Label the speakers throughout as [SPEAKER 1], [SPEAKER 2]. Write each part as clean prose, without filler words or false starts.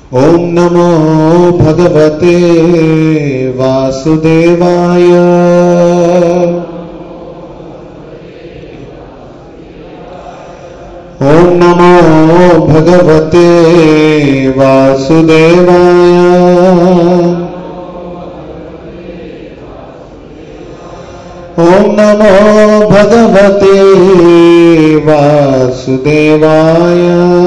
[SPEAKER 1] ओम नमो भगवते वासुदेवाय। ओम नमो भगवते वासुदेवाय। ओम नमो भगवते वासुदेवाय।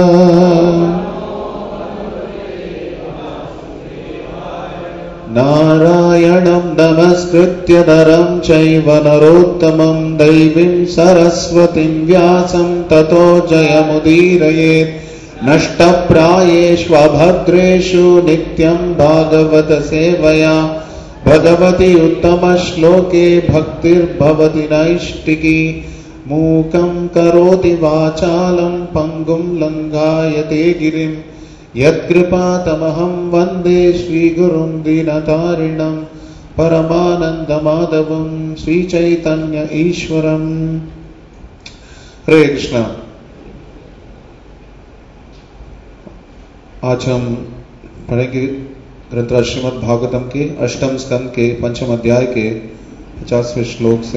[SPEAKER 1] नारायणं नमस्कृत्य नरं चैव नरोत्तमं दैवीं सरस्वतीं व्यासं ततो जयमुदीरयेत्। नष्टप्रायेषु अभद्रेषु नित्यं भागवत सेवया भगवति उत्तमश्लोके भक्तिर्भवति नैष्टिकी। मूकं करोति वाचालं पङ्गुं लङ्घायते गिरिं यत्कृपातमहं वन्दे श्रीगुरुं दीनतारिणं परमानन्दमाधवं श्रीचैतन्य ईश्वरम्। हरे कृष्ण। आज हम पढ़ेंगे ग्रंथ श्रीमद् भागवतम के अष्टम स्कंद के पंचम अध्याय के 50वें श्लोक से।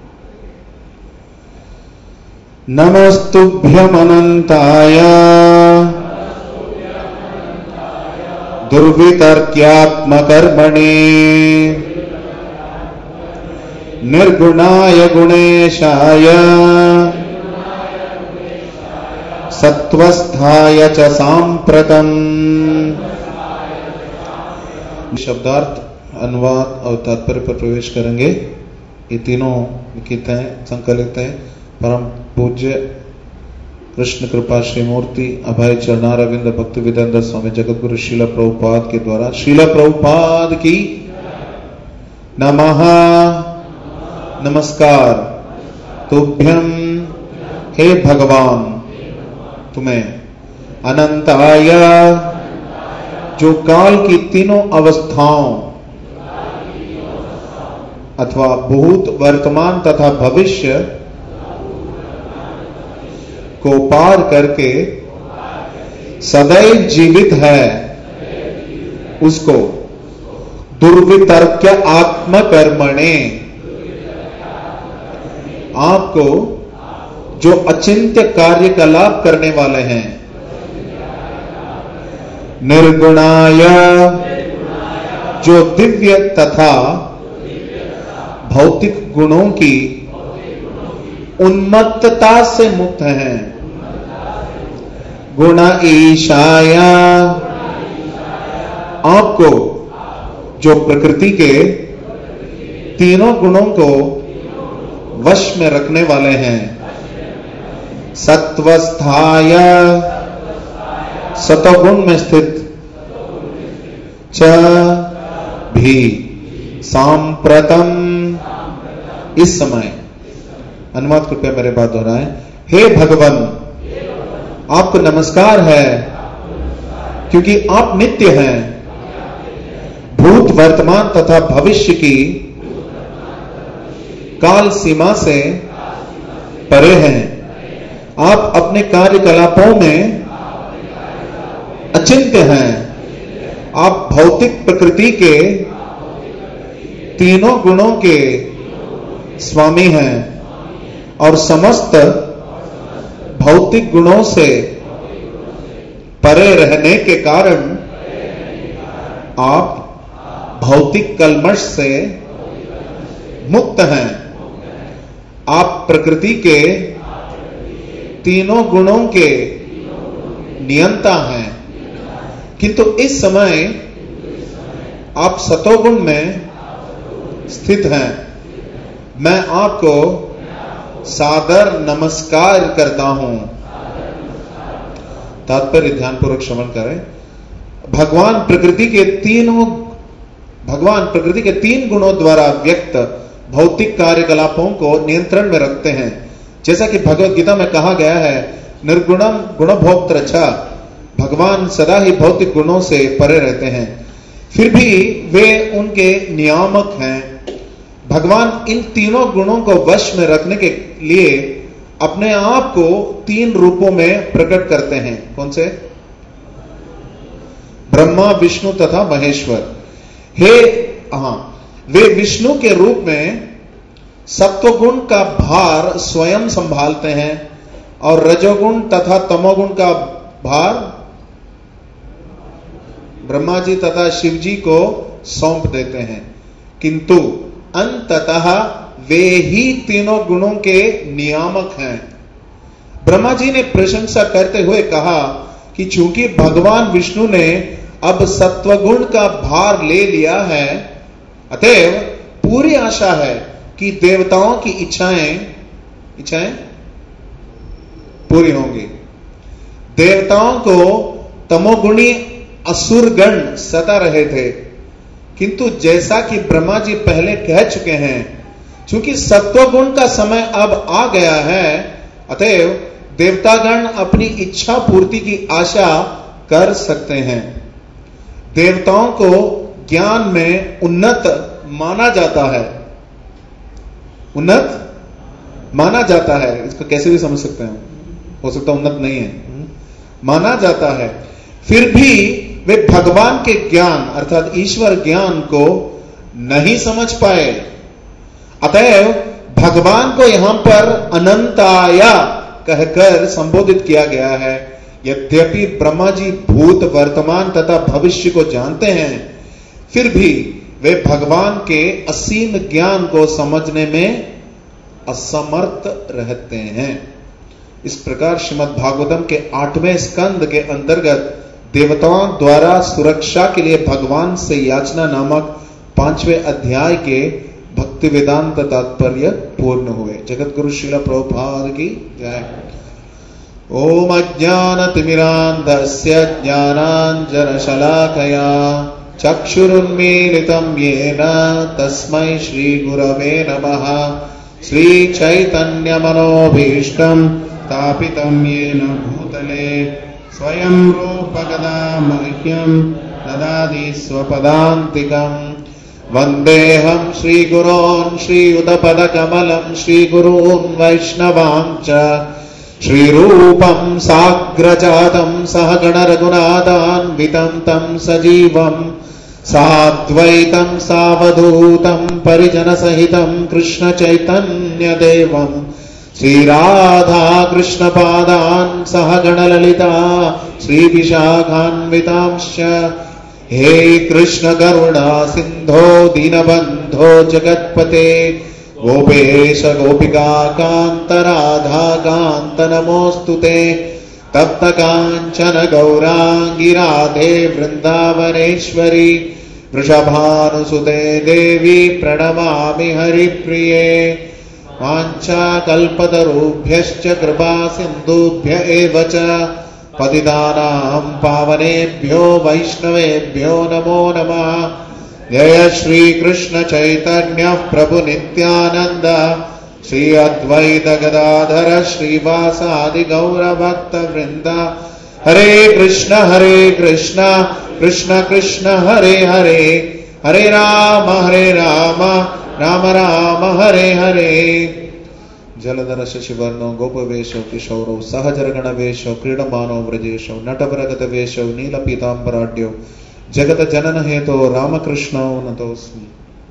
[SPEAKER 1] नमस्तुभ्यमनंताय दुर्वितर्क्यात्मकर्मणे निर्गुणाय गुणेशाय सत्वस्थाय च सांप्रतम्। शब्दार्थ, अनुवाद और तात्पर्य पर प्रवेश करेंगे। ये तीनों लिखित हैं, संकलित हैं परम पूज्य कृष्ण कृपा श्री मूर्ति अभय चरणारविंद भक्ति विदेंद्र स्वामी जगतगुरु श्रील प्रभुपाद के द्वारा। श्रील प्रभुपाद की नमः। नमस्कार तुभ्यम हे भगवान तुम्हें, अनंताय जो काल की तीनों अवस्थाओं अथवा भूत वर्तमान तथा भविष्य को पार करके सदैव जीवित है, उसको दुर्वितर्क्य आत्मकर्मणे, आपको जो अचिंत्य कार्यकलाप करने वाले हैं, निर्गुणाय जो दिव्य तथा भौतिक गुणों की उन्मत्तता से मुक्त हैं, गुण ईशाय आपको जो प्रकृति के तीनों गुणों को वश में रखने वाले हैं, सत्वस्थाय सतोगुण में स्थित, च भी सांप्रतम इस समय। अनुवाद कृपया मेरे बात दोहराएं। हे भगवान, आपको नमस्कार है क्योंकि आप नित्य हैं, भूत वर्तमान तथा भविष्य की काल सीमा से परे हैं। आप अपने कार्यकलापों में अचिंत्य हैं। आप भौतिक प्रकृति के तीनों गुणों के स्वामी हैं और समस्त भौतिक गुणों से परे रहने के कारण आप भौतिक कल्मष से मुक्त हैं। आप प्रकृति के तीनों गुणों के नियंता हैं, किंतु इस समय आप सतोगुण में स्थित हैं। मैं आपको सादर नमस्कार करता हूं। तात्पर्य ध्यानपूर्वक श्रवण करें। भगवान प्रकृति के तीन गुणों द्वारा व्यक्त भौतिक कार्यकलापों को नियंत्रण में रखते हैं। जैसा कि भगवत गीता में कहा गया है, निर्गुणम गुणभोक्तृ च, भगवान सदा ही भौतिक गुणों से परे रहते हैं, फिर भी वे उनके नियामक हैं। भगवान इन तीनों गुणों को वश में रखने के लिए अपने आप को तीन रूपों में प्रकट करते हैं। कौन से? ब्रह्मा, विष्णु तथा महेश्वर। वे विष्णु के रूप में सत्वगुण का भार स्वयं संभालते हैं और रजोगुण तथा तमोगुण का भार ब्रह्मा जी तथा शिव जी को सौंप देते हैं, किंतु अंततः वे ही तीनों गुणों के नियामक हैं। ब्रह्मा जी ने प्रशंसा करते हुए कहा कि चूंकि भगवान विष्णु ने अब सत्वगुण का भार ले लिया है, अतएव पूरी आशा है कि देवताओं की इच्छाएं पूरी होंगी। देवताओं को तमोगुणी असुरगण सता रहे थे, किंतु जैसा कि ब्रह्मा जी पहले कह चुके हैं, चूंकि सत्वगुण का समय अब आ गया है, अतएव देवतागण अपनी इच्छा पूर्ति की आशा कर सकते हैं। देवताओं को ज्ञान में उन्नत माना जाता है, इसको कैसे भी समझ सकते हैं, हो सकता उन्नत नहीं है, माना जाता है। फिर भी वे भगवान के ज्ञान अर्थात ईश्वर ज्ञान को नहीं समझ पाए, अतएव भगवान को यहां पर अनंताया कहकर संबोधित किया गया है। यद्यपि ब्रह्मा जी भूत, वर्तमान तथा भविष्य को जानते हैं, फिर भी वे भगवान के असीम ज्ञान को समझने में असमर्थ रहते हैं। इस प्रकार श्रीमद् भागवतम के 8वें स्कंद के अंतर्गत देवताओं द्वारा सुरक्षा के लिए भगवान से याचना नामक 5वें अध्याय के भक्ति वेदांत तात्पर्य पूर्ण हुए। जगत गुरु श्रील प्रभुपाद की जय। ओम अज्ञानतिमिरान्धस्य ज्ञानाञ्जनशलाकया चक्षुरुन्मीलितं येन तस्मै श्रीगुरवे नमः। श्रीचैतन्यमनोभीष्टं स्थापितं येन भूतले स्वयं रूपकदा मह्यं ददाति स्वपदान्तिकम्। वन्देऽहं श्रीगुरोन् श्रीयुतपदकमलं श्रीगुरून् वैष्णवांश्च श्रीरूपं साग्रजातं सहगणरघुनाथान्वितं तं सजीवं साद्वैतं सावधूतं परिजनसहितं कृष्णचैतन्यदेवं श्रीराधा कृष्णपादान् सहगणललिता श्रीविशाखान्वितांश्च। हे कृष्ण करुणा सिंधो दीनबंधो जगत्पते गोपेश गोपिका कांत राधा कांत नमोस्तुते। तप्त कांचन गौरांगी राधे वृंदावनेश्वरी वृषभानुसुते देवी प्रणमामि हरिप्रिये। वाञ्छाकल्पतरुभ्यश्च कृपा सिन्धुभ्य एव च पतितानां पावनेभ्यो वैष्णवेभ्यो नमो नमः। जय श्री कृष्ण चैतन्य प्रभु नित्यानंद श्री अद्वैत गदाधर श्रीवासादि गौर भक्त वृंद। हरे कृष्ण कृष्ण कृष्ण हरे हरे, हरे राम राम राम हरे हरे। जलधर शशिवर्णो गोपवेशो किशोरो सहजरगण वेशो क्रीडमानो व्रजेशो नटवरगत वेशो नीलपीताम्बराढ्यो जगत जनन हेतो रामकृष्णो नतोस्मि।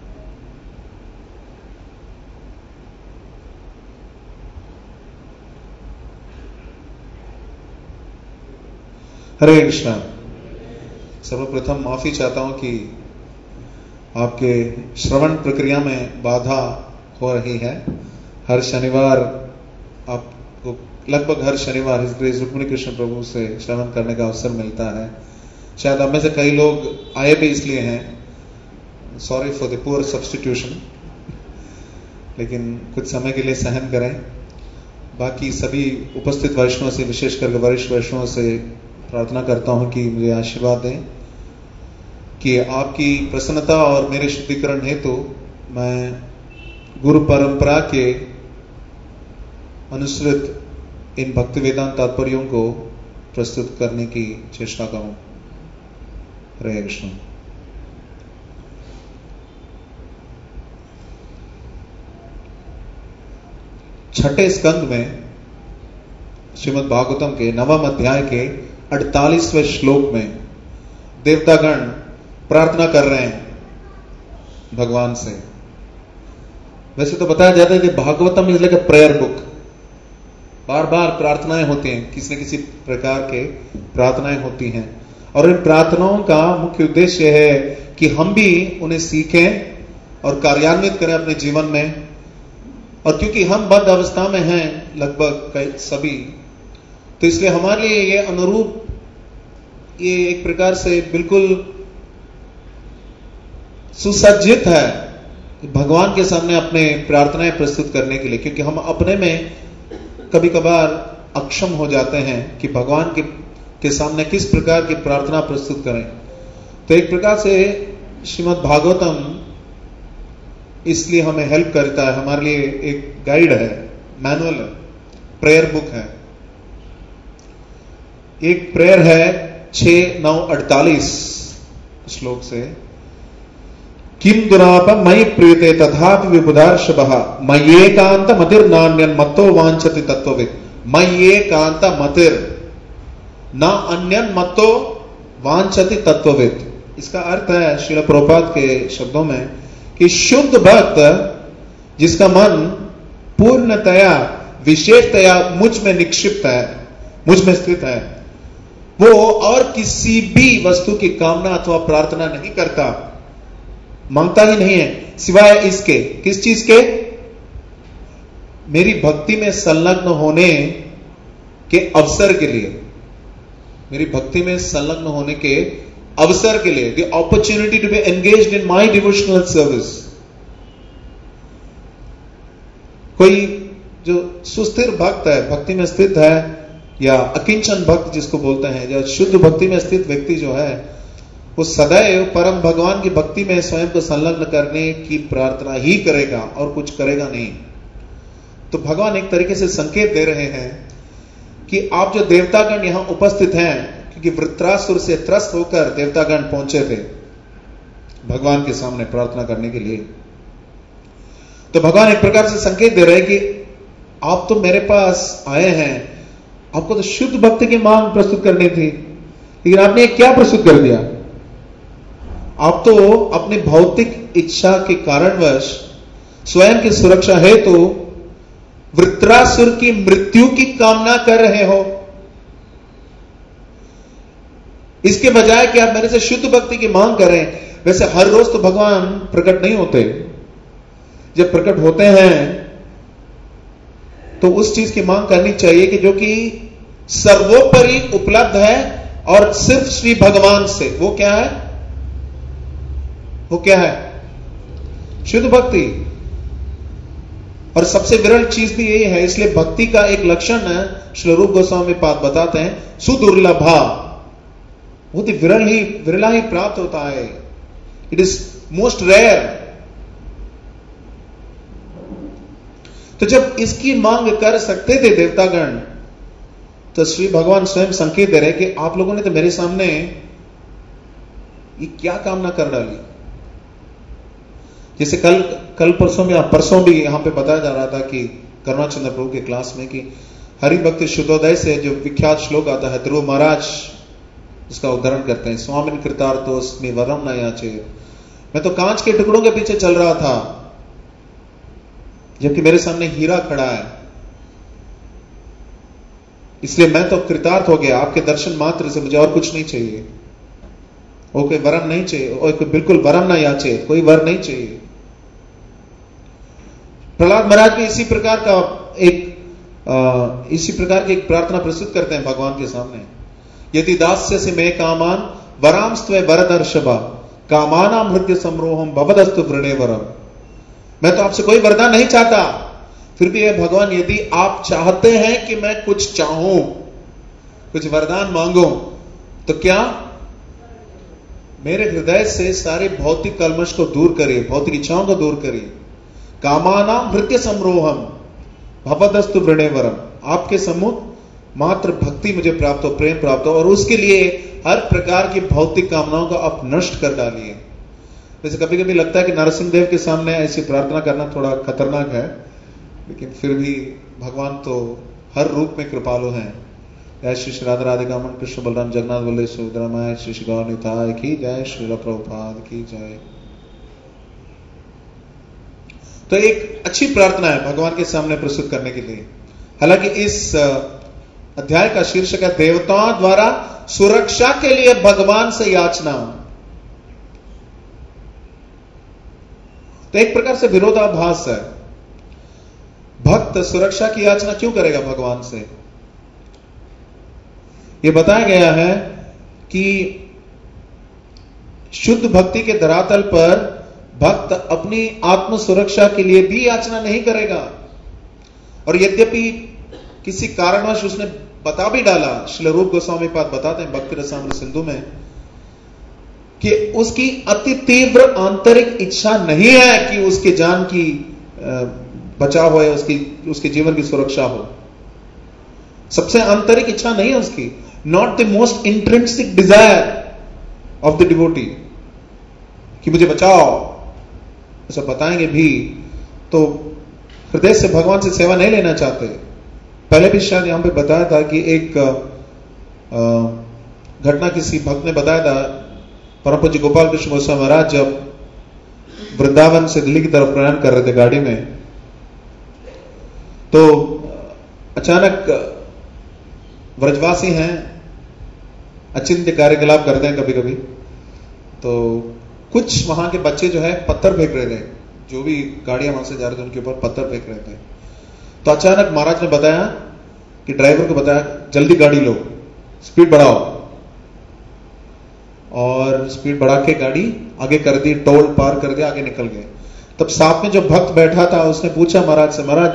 [SPEAKER 1] हरे कृष्णा। सर्वप्रथम माफी चाहता हूं कि आपके श्रवण प्रक्रिया में बाधा हो रही है। हर शनिवार आपको लगभग हर शनिवार हिज ग्रेस रुक्मिणी कृष्ण प्रभु से श्रवण करने का अवसर मिलता है। शायद आप में से कई लोग आए भी इसलिए हैं, sorry for the poor substitution, लेकिन कुछ समय के लिए सहन करें। बाकी सभी उपस्थित वैष्णव से, विशेष करके वरिष्ठ वैष्णव से प्रार्थना करता हूं कि मुझे आशीर्वाद दें कि आपकी प्रसन्नता और मेरे शुद्धिकरण हेतु मैं गुरु परंपरा के अनुसृत इन भक्ति वेदांत तात्पर्यों को प्रस्तुत करने की चेष्टा करूं। हरे कृष्ण। छठे स्कंद में श्रीमद् भागवतम के 9वें अध्याय के 48वें श्लोक में देवतागण प्रार्थना कर रहे हैं भगवान से। वैसे तो बताया जाता है कि Bhagavatam is like a prayer book, बार बार प्रार्थनाएं होती हैं, किसी न किसी प्रकार के प्रार्थनाएं होती हैं, और इन प्रार्थनाओं का मुख्य उद्देश्य है कि हम भी उन्हें सीखें और कार्यान्वित करें अपने जीवन में। और क्योंकि हम बद्ध अवस्था में हैं लगभग सभी, तो इसलिए हमारे लिए ये अनुरूप, ये एक प्रकार से बिल्कुल सुसज्जित है भगवान के सामने अपने प्रार्थनाएं प्रस्तुत करने के लिए, क्योंकि हम अपने में कभी कभार अक्षम हो जाते हैं कि भगवान के सामने किस प्रकार की प्रार्थना प्रस्तुत करें। तो एक प्रकार से श्रीमद् भागवतम इसलिए हमें हेल्प करता है, हमारे लिए एक गाइड है, मैनुअल है, प्रेयर बुक है। एक प्रेयर है 6-9-48 श्लोक से, किम दुराप मयि प्रीते तथापि विबुधार्षभः मय्येकांत मतिर् नान्यन् मत्तो वांछति तत्त्ववित्। मय्येकांत मतिर् न अन्यन् मत्तो वांछति तत्त्ववित्। इसका अर्थ है श्रील प्रभुपाद के शब्दों में कि शुद्ध भक्त जिसका मन पूर्णतया विशेषतया मुझ में निक्षिप्त है, मुझ में स्थित है, वो और किसी भी वस्तु की कामना अथवा प्रार्थना नहीं करता, मांगता ही नहीं है, सिवाय इसके, किस चीज के? मेरी भक्ति में संलग्न होने के अवसर के लिए, मेरी भक्ति में संलग्न होने के अवसर के लिए, the opportunity to be engaged in my devotional service. कोई जो सुस्थिर भक्त है, भक्ति में स्थित है, या अकिंचन भक्त जिसको बोलते हैं, या शुद्ध भक्ति में स्थित व्यक्ति जो है, वो सदैव परम भगवान की भक्ति में स्वयं को संलग्न करने की प्रार्थना ही करेगा और कुछ करेगा नहीं। तो भगवान एक तरीके से संकेत दे रहे हैं कि आप जो देवतागण यहां उपस्थित हैं, क्योंकि वृत्रासुर से त्रस्त होकर देवतागण पहुंचे थे भगवान के सामने प्रार्थना करने के लिए, तो भगवान एक प्रकार से संकेत दे रहे हैं कि आप तो मेरे पास आए हैं, आपको तो शुद्ध भक्ति की मांग प्रस्तुत करनी थी, लेकिन आपने क्या प्रस्तुत कर दिया? आप तो अपनी भौतिक इच्छा के कारणवश स्वयं की सुरक्षा हेतु वृत्रासुर की मृत्यु की कामना कर रहे हो। इसके बजाय कि आप मेरे से शुद्ध भक्ति की मांग करें। वैसे हर रोज तो भगवान प्रकट नहीं होते, जब प्रकट होते हैं तो उस चीज की मांग करनी चाहिए कि जो कि सर्वोपरि उपलब्ध है और सिर्फ श्री भगवान से। वो क्या है? वो क्या है? शुद्ध भक्ति। और सबसे विरल चीज भी यही है, इसलिए भक्ति का एक लक्षण है, श्री रूप गोस्वामी पाद बताते हैं, सुदुर्लभा, बहुत ही विरला ही प्राप्त होता है, इट इज मोस्ट रेयर। तो जब इसकी मांग कर सकते थे देवतागण, तो श्री भगवान स्वयं संकेत दे रहे कि आप लोगों ने तो मेरे सामने ये क्या कामना कर डाली। जैसे कल परसों भी यहां पे बताया जा रहा था कि करुणाचंद्र प्रभु के क्लास में कि हरि भक्ति शुद्धोदय से जो विख्यात श्लोक आता है, ध्रुव महाराज इसका उदाहरण करते हैं, स्वामिन कृतार्थोस्मि वरम न याचेत। मैं तो कांच के टुकड़ों के पीछे चल रहा था, जबकि मेरे सामने हीरा खड़ा है, इसलिए मैं तो कृतार्थ हो गया। आपके दर्शन मात्र से मुझे और कुछ नहीं चाहिए, वो कोई वरम नहीं चाहिए, और कोई बिल्कुल वरम ना याचे, कोई वर नहीं चाहिए। प्रहलाद महाराज भी इसी प्रकार की एक प्रार्थना प्रस्तुत करते हैं भगवान के सामने, यदि दास्य से मैं कामान वरांस्त्वे वरदर्शभा कामानां हृदय समरोहम भवदस्तु वृणे वरम। मैं तो आपसे कोई वरदान नहीं चाहता, फिर भी है भगवान, यदि आप चाहते हैं कि मैं कुछ चाहूं, कुछ वरदान मांगो, तो क्या मेरे हृदय से सारे भौतिक कल्मश को दूर करिए, भौतिक इच्छाओं को दूर करिए। कामानां हृदय समरोहम भवदस्तु वृणे वरम, आपके सम्मुख मात्र भक्ति मुझे प्राप्त हो, प्रेम प्राप्त हो, और उसके लिए हर प्रकार की भौतिक कामनाओं को आप नष्ट कर डालिए। वैसे कभी कभी लगता है कि नरसिंह देव के सामने ऐसी प्रार्थना करना थोड़ा खतरनाक है, लेकिन फिर भी भगवान तो हर रूप में कृपालु हैं, जय श्री श्री राधा राधिका मन कृष्ण बलराम जगन्नाथ बलदेव सुभद्रा माय श्री श्री गौर निताय की जय, श्रील प्रभुपाद की जय। तो एक अच्छी प्रार्थना है भगवान के सामने प्रस्तुत करने के लिए। हालांकि इस अध्याय का शीर्षक है देवताओं द्वारा सुरक्षा के लिए भगवान से याचना। तो एक प्रकार से विरोधाभास है। भक्त सुरक्षा की याचना क्यों करेगा भगवान से? यह बताया गया है कि शुद्ध भक्ति के धरातल पर भक्त अपनी आत्म सुरक्षा के लिए भी याचना नहीं करेगा। और यद्यपि किसी कारणवश उसने बता भी डाला, श्रील रूप गोस्वामी पाद बताते हैं भक्ति रसामृत सिंधु में कि उसकी अति तीव्र आंतरिक इच्छा नहीं है कि उसके जान की बचाव हो या उसके जीवन की सुरक्षा हो। सबसे आंतरिक इच्छा नहीं है उसकी, not the most intrinsic desire of the devotee कि मुझे बचाओ, ऐसा बताएंगे भी तो हृदय से भगवान से सेवा नहीं लेना चाहते। पहले भी शायद यहां पे बताया था कि एक घटना किसी भक्त ने बताया था। परम पूज्य गोपाल कृष्ण गोस्वामी महाराज जब वृंदावन से दिल्ली की तरफ प्रयाण कर रहे थे गाड़ी में, तो अचानक व्रजवासी हैं, अचिंत्य कार्यकलाप करते हैं कभी कभी, तो कुछ वहां के बच्चे जो है पत्थर फेंक रहे थे, जो भी गाड़ियां वहां से जा रहे थे उनके ऊपर पत्थर फेंक रहे थे। तो अचानक महाराज ने बताया कि ड्राइवर को बताया जल्दी गाड़ी लो, स्पीड बढ़ाओ, और स्पीड बढ़ा के गाड़ी आगे कर दी, टोल पार कर दिया, आगे निकल गए। तब साथ में जो भक्त बैठा था उसने पूछा महाराज से, महाराज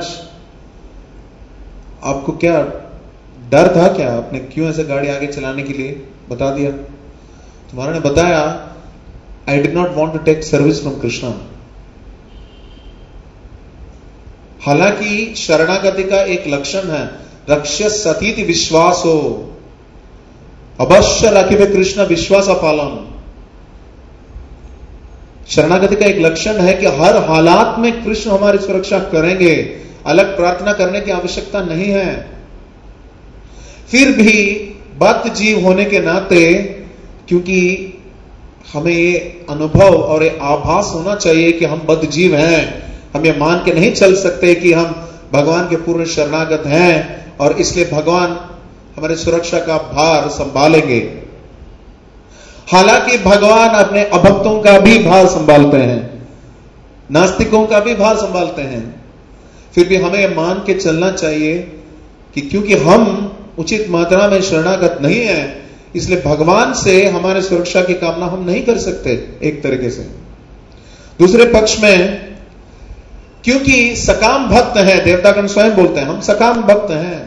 [SPEAKER 1] आपको क्या डर था क्या, आपने क्यों ऐसे गाड़ी आगे चलाने के लिए बता दिया? तो महाराज ने बताया I did not want to take service from Krishna. हालांकि शरणागति का एक लक्षण है रक्ष्य सतीति विश्वास हो, अवश्य राखिबे कृष्ण विश्वास पालन। शरणागति का एक लक्षण है कि हर हालात में कृष्ण हमारी सुरक्षा करेंगे, अलग प्रार्थना करने की आवश्यकता नहीं है। फिर भी भक्त जीव होने के नाते, क्योंकि हमें ये अनुभव और ये आभास होना चाहिए कि हम बद्ध जीव हैं, हम ये मान के नहीं चल सकते कि हम भगवान के पूर्ण शरणागत हैं और इसलिए भगवान हमारी सुरक्षा का भार संभालेंगे। हालांकि भगवान अपने अभक्तों का भी भार संभालते हैं, नास्तिकों का भी भार संभालते हैं। फिर भी हमें यह मान के चलना चाहिए कि क्योंकि हम उचित मात्रा में शरणागत नहीं है, इसलिए भगवान से हमारे सुरक्षा की कामना हम नहीं कर सकते एक तरीके से। दूसरे पक्ष में क्योंकि सकाम भक्त हैं, देवतागण स्वयं बोलते हैं हम सकाम भक्त हैं,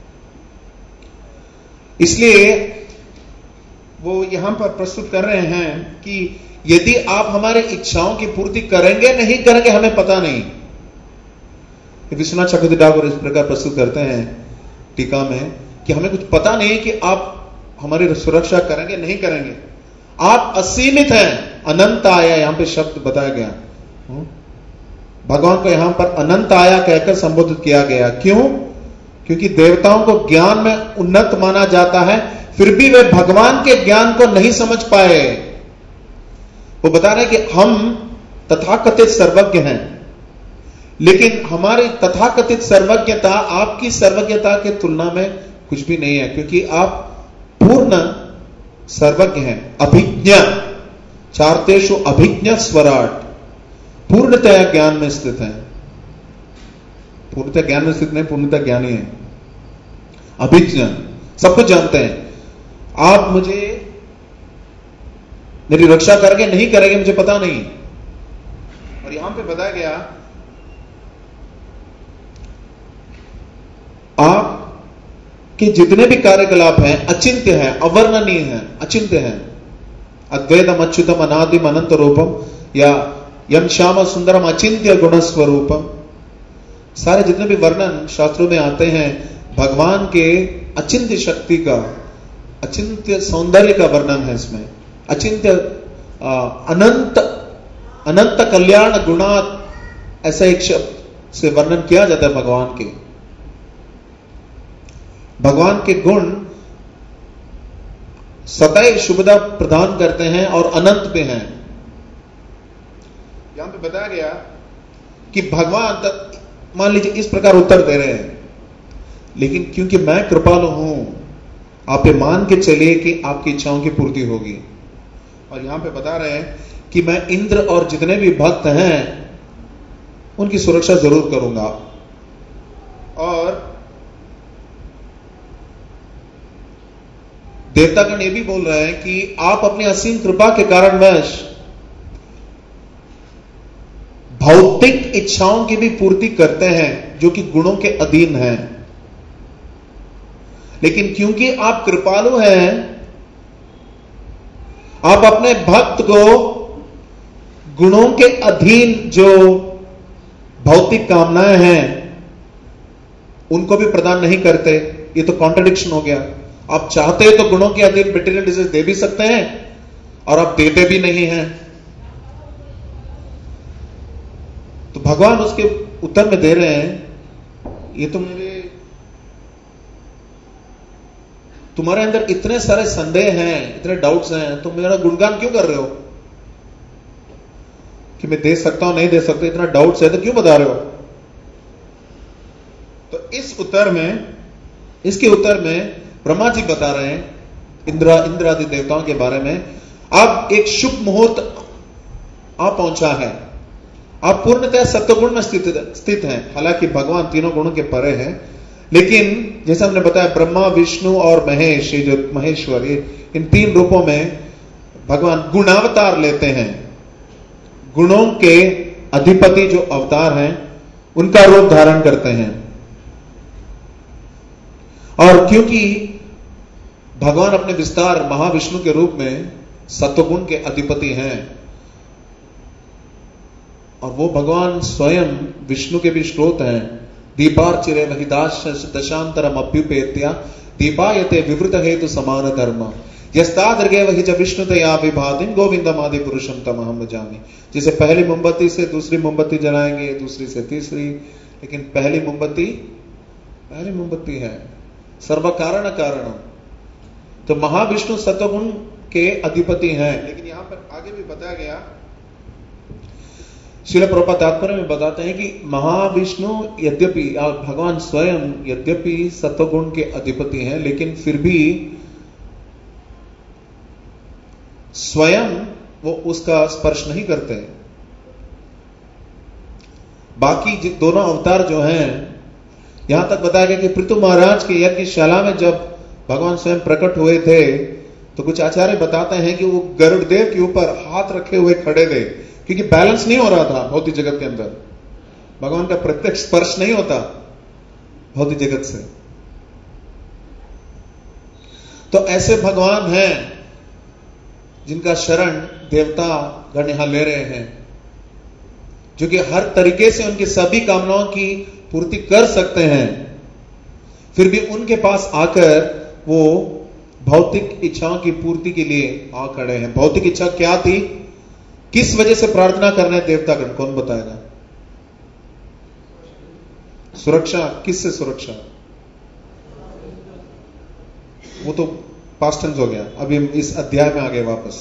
[SPEAKER 1] इसलिए वो यहां पर प्रस्तुत कर रहे हैं कि यदि आप हमारी इच्छाओं की पूर्ति करेंगे नहीं करेंगे हमें पता नहीं। विश्वनाथ चक्रवर्ती ठाकुर इस प्रकार प्रस्तुत करते हैं टीका में कि हमें कुछ पता नहीं कि आप हमारी सुरक्षा करेंगे नहीं करेंगे। आप असीमित हैं, अनंत आया यहां पे शब्द बताया गया, भगवान को यहां पर अनंत आया कहकर संबोधित किया गया। क्यों? क्योंकि देवताओं को ज्ञान में उन्नत माना जाता है, फिर भी वे भगवान के ज्ञान को नहीं समझ पाए। वो बता रहे कि हम तथाकथित सर्वज्ञ हैं, लेकिन हमारी तथाकथित सर्वज्ञता आपकी सर्वज्ञता के तुलना में कुछ भी नहीं है, क्योंकि आप पूर्ण सर्वज्ञ हैं। अभिज्ञ चार्तेषु अभिज्ञ स्वराट, पूर्णतया ज्ञान में स्थित है। पूर्णतः ज्ञान में स्थित नहीं, पूर्णतः ज्ञानी है, अभिज्ञ, सब कुछ जानते हैं। आप मुझे मेरी रक्षा करेंगे नहीं करेंगे मुझे पता नहीं। और यहां पे बताया गया आप कि जितने भी कार्यकलाप हैं अचिंत्य हैं, अवर्णनीय हैं, अचिंत्य हैं। अद्वैतम अच्युतम अनादिम अनंत रूपम या यम श्याम सुंदरम अचिंत्य गुण स्वरूपम, सारे जितने भी वर्णन शास्त्रों में आते हैं भगवान के अचिंत्य शक्ति का, अचिंत्य सौंदर्य का वर्णन है इसमें। अचिंत्य अनंत अनंत कल्याण गुणात ऐसा एक शब्द से वर्णन किया जाता है भगवान के। भगवान के गुण सदैव शुभता प्रदान करते हैं और अनंत पे हैं। यहां पे बताया गया कि भगवान मान लीजिए इस प्रकार उत्तर दे रहे हैं, लेकिन क्योंकि मैं कृपालु हूं, आप ये मान के चलिए कि आपकी इच्छाओं की पूर्ति होगी। और यहां पे बता रहे हैं कि मैं इंद्र और जितने भी भक्त हैं उनकी सुरक्षा जरूर करूंगा। और देवतागण ये भी बोल रहे हैं कि आप अपनी असीम कृपा के कारणवश भौतिक इच्छाओं की भी पूर्ति करते हैं जो कि गुणों के अधीन हैं, लेकिन क्योंकि आप कृपालु हैं, आप अपने भक्त को गुणों के अधीन जो भौतिक कामनाएं हैं उनको भी प्रदान नहीं करते। ये तो कॉन्ट्रडिक्शन हो गया। आप चाहते तो गुणों के अधीन मटेरियल डिजीज दे भी सकते हैं और आप देते भी नहीं हैं। तो भगवान उसके उत्तर में दे रहे हैं, ये तो तुम्हारे अंदर इतने सारे संदेह हैं, इतने डाउट्स हैं, तुम मेरा गुणगान क्यों कर रहे हो कि मैं दे सकता हूं नहीं दे सकता, इतना डाउट्स है तो क्यों बता रहे हो। तो इसके उत्तर में ब्रह्मा जी बता रहे हैं इंद्र आदि देवताओं के बारे में। अब एक शुभ मुहूर्त आ पहुंचा है, आप पूर्णतः सत्वगुण में स्थित हैं। हालांकि भगवान तीनों गुणों के परे हैं, लेकिन जैसा हमने बताया ब्रह्मा विष्णु और महेश, ये जो महेश्वर, इन तीन रूपों में भगवान गुणावतार लेते हैं। गुणों के अधिपति जो अवतार हैं उनका रूप धारण करते हैं। और क्योंकि भगवान अपने विस्तार महाविष्णु के रूप में सत्वगुण के अधिपति हैं और वो भगवान स्वयं विष्णु के भी स्रोत हैं। दीपार्चिरे महिदाश दशांतरम अभ्युपेत्या दीपायते विवृत हेतु समान धर्म यस्तादृगे वही च विष्णुतया विभातिं गोविंदम आदि पुरुषम तमहम भजामि। जैसे पहली मोमबत्ती से दूसरी मोमबत्ती जलाएंगे, दूसरी से तीसरी, लेकिन पहली मोमबत्ती है सर्व कारण कारणम। तो महाविष्णु सत्वगुण के अधिपति हैं। लेकिन यहां पर आगे भी बताया गया, श्रील प्रभुपाद तात्पर्य में बताते हैं कि महाविष्णु यद्यपि और भगवान स्वयं यद्यपि सत्वगुण के अधिपति हैं, लेकिन फिर भी स्वयं वो उसका स्पर्श नहीं करते। बाकी दोनों अवतार जो हैं, यहां तक बताया गया कि पृथु महाराज के यज्ञशाला में जब भगवान स्वयं प्रकट हुए थे तो कुछ आचार्य बताते हैं कि वो गरुड़देव के ऊपर हाथ रखे हुए खड़े थे, क्योंकि बैलेंस नहीं हो रहा था भौतिक जगत के अंदर। भगवान का प्रत्यक्ष स्पर्श नहीं होता भौतिक जगत से। तो ऐसे भगवान हैं जिनका शरण देवता गण यहां ले रहे हैं, जो कि हर तरीके से उनकी सभी कामनाओं की पूर्ति कर सकते हैं। फिर भी उनके पास आकर वो भौतिक इच्छाओं की पूर्ति के लिए आ खड़े हैं। भौतिक इच्छा क्या थी, किस वजह से प्रार्थना करने देवतागण, कौन बताएगा? सुरक्षा। किससे सुरक्षा? वो तो पास्ट टेंस हो गया। अभी इस अध्याय में आ गए वापस।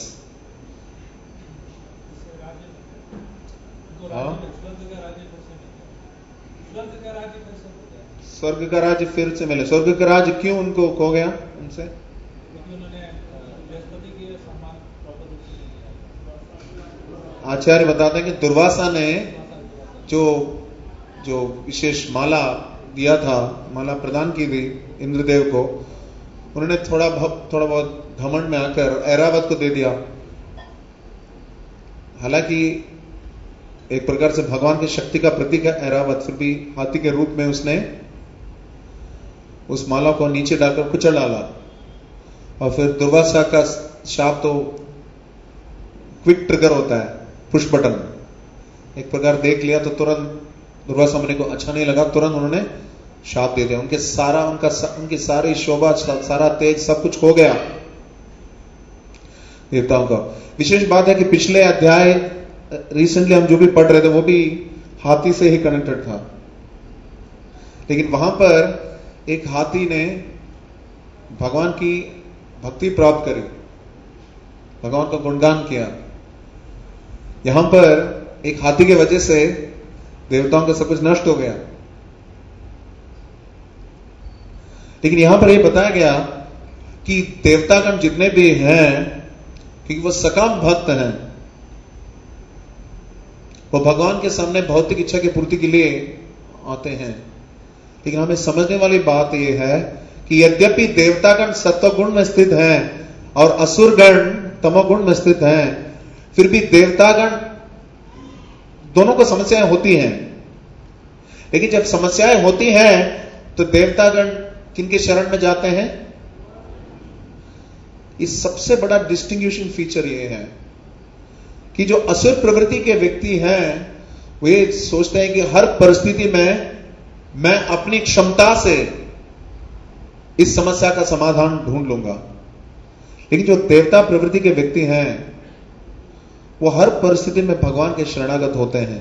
[SPEAKER 1] स्वर्ग का राज्य फिर से मिले। स्वर्ग का राज्य क्यों उनको खो गया उनसे? आचार्य बताते हैं कि दुर्वासा ने जो विशेष माला दिया था, माला प्रदान की थी इंद्रदेव को, उन्होंने थोड़ा बहुत घमंड में आकर ऐरावत को दे दिया। हालांकि एक प्रकार से भगवान की शक्ति का प्रतीक है ऐरावत, फिर भी हाथी के रूप में उसने उस माला को नीचे डालकर कुचल डाला। और फिर दुर्वासा का शाप तो क्विक ट्रिगर होता है, पुश बटन। एक प्रकार देख लिया तो तुरंत दुर्वासा मुनि को अच्छा नहीं लगा, तुरंत उन्होंने शाप दे दिया। उनकी सारी शोभा, सारा तेज, सब कुछ खो गया देवताओं का। विशेष बात है कि पिछले अध्याय रिसेंटली हम जो भी पढ़ रहे थे वो भी हाथी से ही कनेक्टेड था, लेकिन वहां पर एक हाथी ने भक्ति प्राप्त करी, भगवान का गुणगान किया। यहां पर एक हाथी की वजह से देवताओं का सब कुछ नष्ट हो गया। लेकिन यहां पर यह बताया गया कि देवतागण जितने भी हैं, क्योंकि वो सकाम भक्त हैं, वो भगवान के सामने भौतिक इच्छा की पूर्ति के लिए आते हैं। लेकिन हमें समझने वाली बात यह है कि यद्यपि देवतागण सत्वगुण में स्थित हैं और असुरगण तमोगुण में स्थित हैं, फिर भी देवतागण दोनों को समस्याएं होती हैं। लेकिन जब समस्याएं होती हैं तो देवतागण किनके शरण में जाते हैं? इस सबसे बड़ा डिस्टिंग्विशिंग फीचर यह है कि जो असुर प्रवृत्ति के व्यक्ति हैं, वे सोचते हैं कि हर परिस्थिति में मैं अपनी क्षमता से इस समस्या का समाधान ढूंढ लूंगा। लेकिन जो देवता प्रवृत्ति के व्यक्ति हैं, वो हर परिस्थिति में भगवान के शरणागत होते हैं।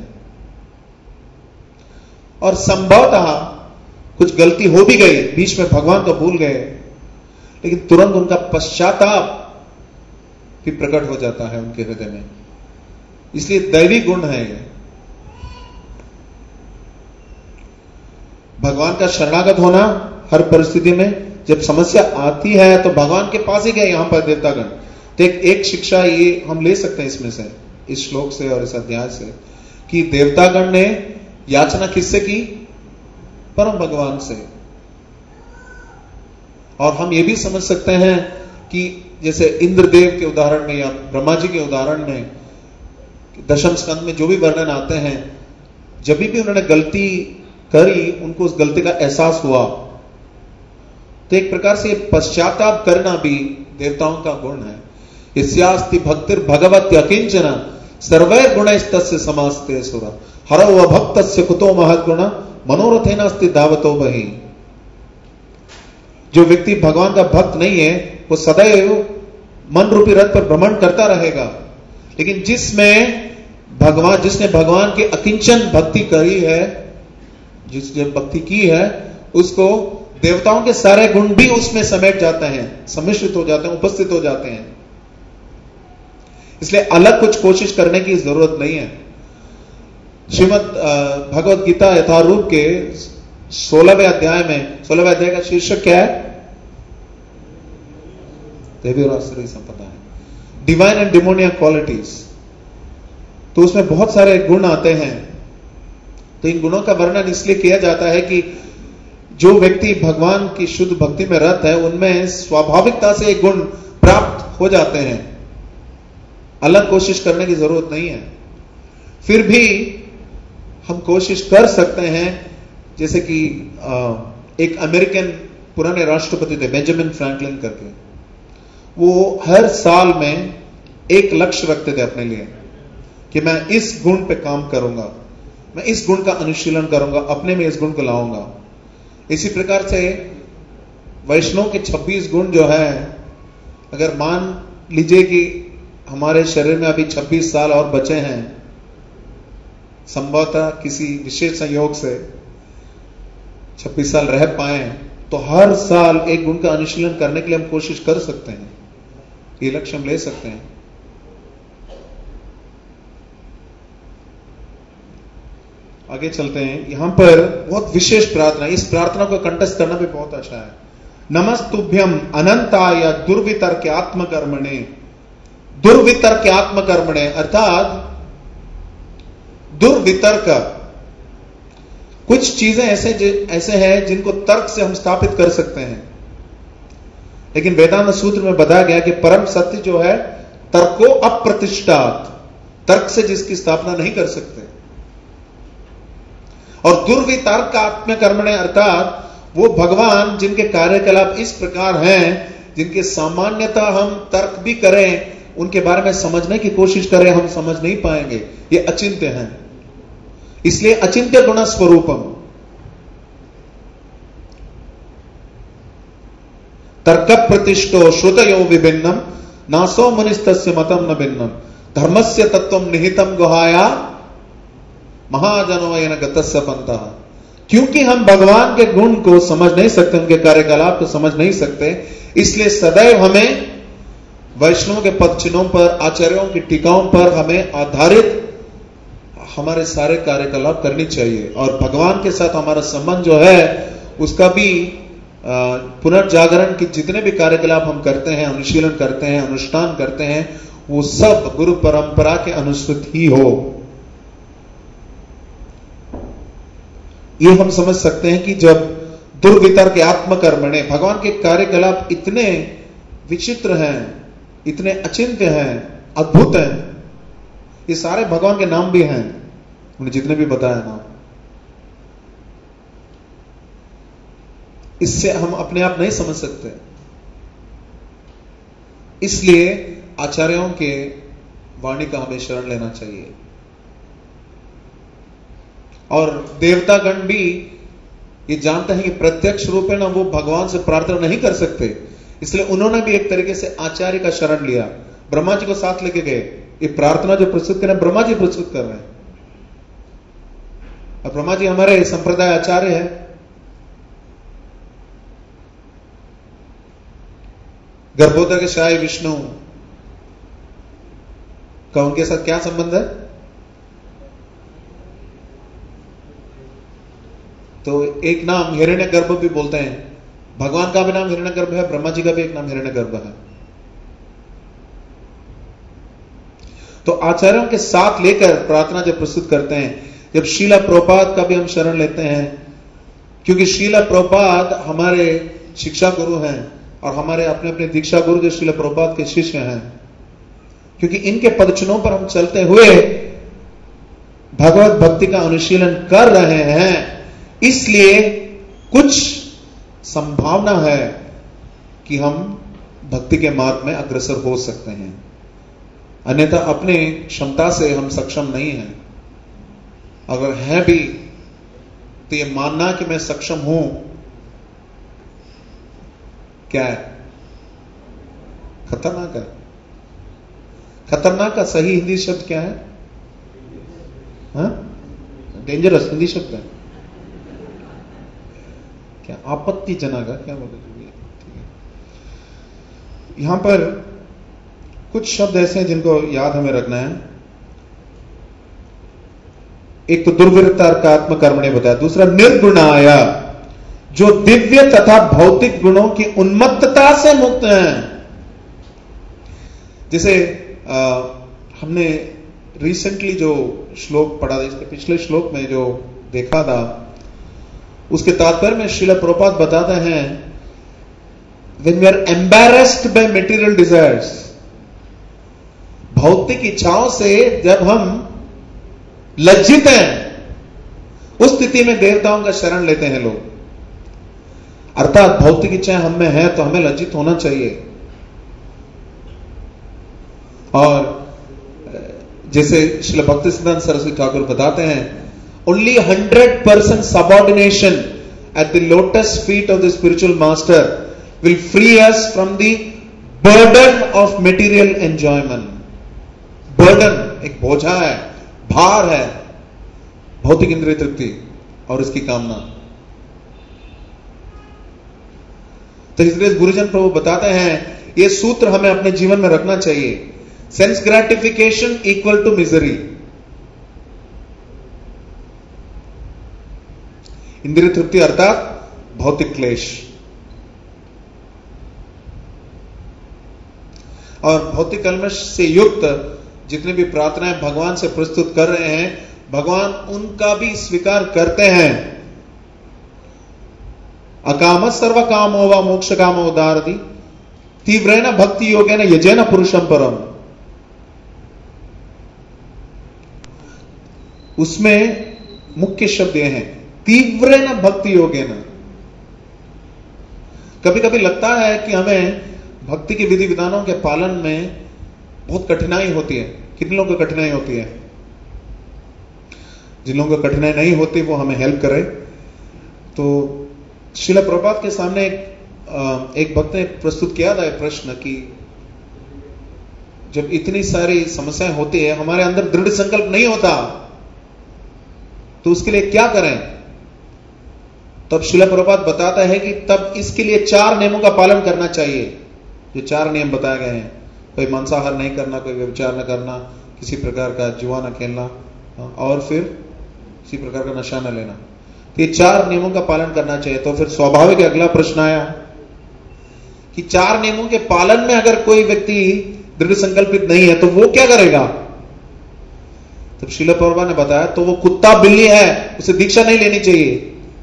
[SPEAKER 1] और संभवतः कुछ गलती हो भी गई, बीच में भगवान को भूल गए, लेकिन तुरंत उनका पश्चाताप भी प्रकट हो जाता है उनके हृदय में। इसलिए दैवी गुण है ये। भगवान का शरणागत होना हर परिस्थिति में। जब समस्या आती है तो भगवान के पास ही गए यहां पर देवतागण। तो एक शिक्षा ये हम ले सकते हैं इसमें से, इस श्लोक से और इस अध्याय से, कि देवतागण ने याचना किससे की? परम भगवान से। और हम ये भी समझ सकते हैं कि जैसे इंद्रदेव के उदाहरण में या ब्रह्मा जी के उदाहरण में, दशम स्कंद में जो भी वर्णन आते हैं, जब भी उन्होंने गलती करी, उनको उस गलती का एहसास हुआ। तो एक प्रकार से पश्चाताप करना भी देवताओं का गुण है। यस्यास्ति भक्तिर् भगवत्य किंचन सर्वैर गुणैस्तस्य समास्ते सुरा हरौ अभक्तस्य कुतो महद्गुण मनोरथेनास्ति धावतो बहि। जो व्यक्ति भगवान का भक्त नहीं है, वो सदैव मन रूपी रथ पर भ्रमण करता रहेगा। लेकिन जिसने भगवान की अकिंचन भक्ति करी है, जिसने भक्ति की है, उसको देवताओं के सारे गुण भी उसमें समेट जाते हैं, सम्मिश्रित हो जाते हैं, उपस्थित हो जाते हैं। इसलिए अलग कुछ कोशिश करने की जरूरत नहीं है। श्रीमद् भगवद गीता यथारूप के 16वें अध्याय का शीर्षक क्या है? देवी और आसुरी संपदा है, डिवाइन एंड डिमोनियक क्वालिटीज। तो उसमें बहुत सारे गुण आते हैं। तो इन गुणों का वर्णन इसलिए किया जाता है कि जो व्यक्ति भगवान की शुद्ध भक्ति में रत है, उनमें स्वाभाविकता से ये गुण प्राप्त हो जाते हैं, अलग कोशिश करने की जरूरत नहीं है। फिर भी हम कोशिश कर सकते हैं, जैसे कि एक अमेरिकन पुराने राष्ट्रपति थे बेंजामिन फ्रैंकलिन करके, वो हर साल में एक लक्ष्य रखते थे अपने लिए कि मैं इस गुण पे काम करूंगा, मैं इस गुण का अनुशीलन करूंगा, अपने में इस गुण को लाऊंगा। इसी प्रकार से वैष्णव के 26 गुण जो है, अगर मान लीजिए कि हमारे शरीर में अभी 26 साल और बचे हैं, संभवतः किसी विशेष संयोग से 26 साल रह पाए, तो हर साल एक गुण का अनुशीलन करने के लिए हम कोशिश कर सकते हैं। ये लक्ष्य हम ले सकते हैं। आगे चलते हैं। यहां पर बहुत विशेष प्रार्थना, इस प्रार्थना को कंठस्थ करना भी बहुत अच्छा है। नमस्तुभ्यम अनंताय दुर्वितर्क आत्मकर्मणे। दुर्वितर्क आत्मकर्मणे अर्थात दुर्वितर्क, कुछ चीजें ऐसे हैं जिनको तर्क से हम स्थापित कर सकते हैं, लेकिन वेदांत सूत्र में बताया गया कि परम सत्य जो है तर्को अप्रतिष्ठात, तर्क से जिसकी स्थापना नहीं कर सकते। और दुर्वितर्क आत्मकर्मणे अर्थात वो भगवान जिनके कार्यकलाप इस प्रकार हैं, जिनके सामान्यतः हम तर्क भी करें, उनके बारे में समझने की कोशिश करें, हम समझ नहीं पाएंगे। ये अचिंत्य हैं, इसलिए अचिंत्य गुण स्वरूपम। तर्क प्रतिष्ठो श्रुतयो विभिन्नम नासो मुनिस्तस्य मतम न भिन्नम धर्मस्य तत्वम निहितम गुहाया महाजनोयन गतस्य पंतः। क्योंकि हम भगवान के गुण को समझ नहीं सकते, उनके कार्यकलाप को समझ नहीं सकते, इसलिए सदैव हमें वैष्णव के पद चिन्हों पर, आचार्यों की टीकाओं पर हमें आधारित हमारे सारे कार्यकलाप करनी चाहिए। और भगवान के साथ हमारा संबंध जो है उसका भी पुनर्जागरण की जितने भी कार्यकलाप हम करते हैं, अनुशीलन करते हैं, अनुष्ठान करते हैं, वो सब गुरु परंपरा के अनुसृत ही हो। ये हम समझ सकते हैं कि जब दुर्वितर्क आत्मकर्मणे, भगवान के कार्यकलाप इतने विचित्र हैं, इतने अचिंत्य हैं, अद्भुत हैं। ये सारे भगवान के नाम भी हैं, उन्हें जितने भी बताया नाम। इससे हम अपने आप नहीं समझ सकते। इसलिए आचार्यों के वाणी का हमें शरण लेना चाहिए। और देवतागण भी ये जानते हैं कि प्रत्यक्ष रूप में ना वो भगवान से प्रार्थना नहीं कर सकते, इसलिए उन्होंने भी एक तरीके से आचार्य का शरण लिया। ब्रह्मा जी को साथ लेके गए। ये प्रार्थना जो प्रस्तुत कर रहे हैं ब्रह्मा जी प्रस्तुत कर रहे हैं, और ब्रह्मा जी हमारे संप्रदाय आचार्य है। गर्भोदर के शाही विष्णु का उनके साथ क्या संबंध है? तो एक नाम हिरण्यगर्भ भी बोलते हैं। भगवान का भी नाम हिरण्यगर्भ है, ब्रह्मा जी का भी एक नाम हिरण्यगर्भ है। तो आचार्यों के साथ लेकर प्रार्थना जब प्रस्तुत करते हैं, जब शीला प्रभुपाद का भी हम शरण लेते हैं, क्योंकि शीला प्रभुपाद हमारे शिक्षा गुरु हैं और हमारे अपने अपने दीक्षा गुरु जो शीला प्रभुपाद के शिष्य हैं, क्योंकि इनके पदचिन्हों पर हम चलते हुए भगवत भक्ति का अनुशीलन कर रहे हैं, इसलिए कुछ संभावना है कि हम भक्ति के मार्ग में अग्रसर हो सकते हैं। अन्यथा अपने क्षमता से हम सक्षम नहीं हैं। अगर है भी तो ये मानना कि मैं सक्षम हूं क्या है? खतरनाक है। खतरनाक का सही हिंदी शब्द क्या है? डेंजरस हिंदी शब्द है क्या? आपत्तिजनक है क्या बोलते? यहां पर कुछ शब्द ऐसे हैं जिनको याद हमें रखना है। एक तो दुर्वितर्क कर्मणे बताया, दूसरा निर्गुणाय, जो दिव्य तथा भौतिक गुणों की उन्मत्तता से मुक्त हैं। जैसे हमने रिसेंटली जो श्लोक पढ़ा था, इसके पिछले श्लोक में जो देखा था, उसके तात्पर्य में श्रील प्रभुपाद बताते हैं, when we are embarrassed by material desires, भौतिक इच्छाओं से जब हम लज्जित हैं, उस स्थिति में देवताओं का शरण लेते हैं लोग। अर्थात भौतिक इच्छाएं हम में है तो हमें लज्जित होना चाहिए। और जैसे श्री भक्तिसिद्धांत सरस्वती ठाकुर बताते हैं, only 100% subordination at the lotus feet of the spiritual master will free us from the burden of material enjoyment. burden एक बोझा है, भार है, भौतिक इंद्रिय तृप्ति और इसकी कामना। तो इसलिए गुरुजन प्रभु बताते हैं, ये सूत्र हमें अपने जीवन में रखना चाहिए। Sense gratification equal to misery. इंद्रिय तृप्ति अर्थात भौतिक क्लेश। और भौतिक कल्मश से युक्त जितने भी प्रार्थनाएं भगवान से प्रस्तुत कर रहे हैं, भगवान उनका भी स्वीकार करते हैं। अकाम सर्व कामो व मोक्ष कामो उदारति तीव्रेण भक्ति योगेन यजेन पुरुषम परम। उसमें मुख्य शब्द यह है, तीव्रेण भक्ति योगेन। कभी कभी लगता है कि हमें भक्ति के विधि विधानों के पालन में बहुत कठिनाई होती है। कितने लोगों को कठिनाई होती है? जिन लोगों को कठिनाई नहीं होती वो हमें हेल्प करे। तो श्रील प्रभुपाद के सामने एक भक्त ने प्रस्तुत किया था प्रश्न कि जब इतनी सारी समस्याएं होती है, हमारे अंदर दृढ़ संकल्प नहीं होता, तो उसके लिए क्या करें? तब श्रील प्रभुपाद बताता है कि तब इसके लिए 4 नियमों का पालन करना चाहिए। जो 4 नियम बताए गए हैं, कोई मांसाहार नहीं करना, कोई व्यभिचार न करना, किसी प्रकार का जुआ न खेलना, और फिर किसी प्रकार का नशा न लेना। तो ये 4 नियमों का पालन करना चाहिए। तो फिर स्वाभाविक अगला प्रश्न आया कि 4 नियमों के पालन में अगर कोई व्यक्ति दृढ़ संकल्पित नहीं है तो वो क्या करेगा? तब श्रील प्रभुपाद ने बताया तो वो कुत्ता बिल्ली है, उसे दीक्षा नहीं लेनी चाहिए।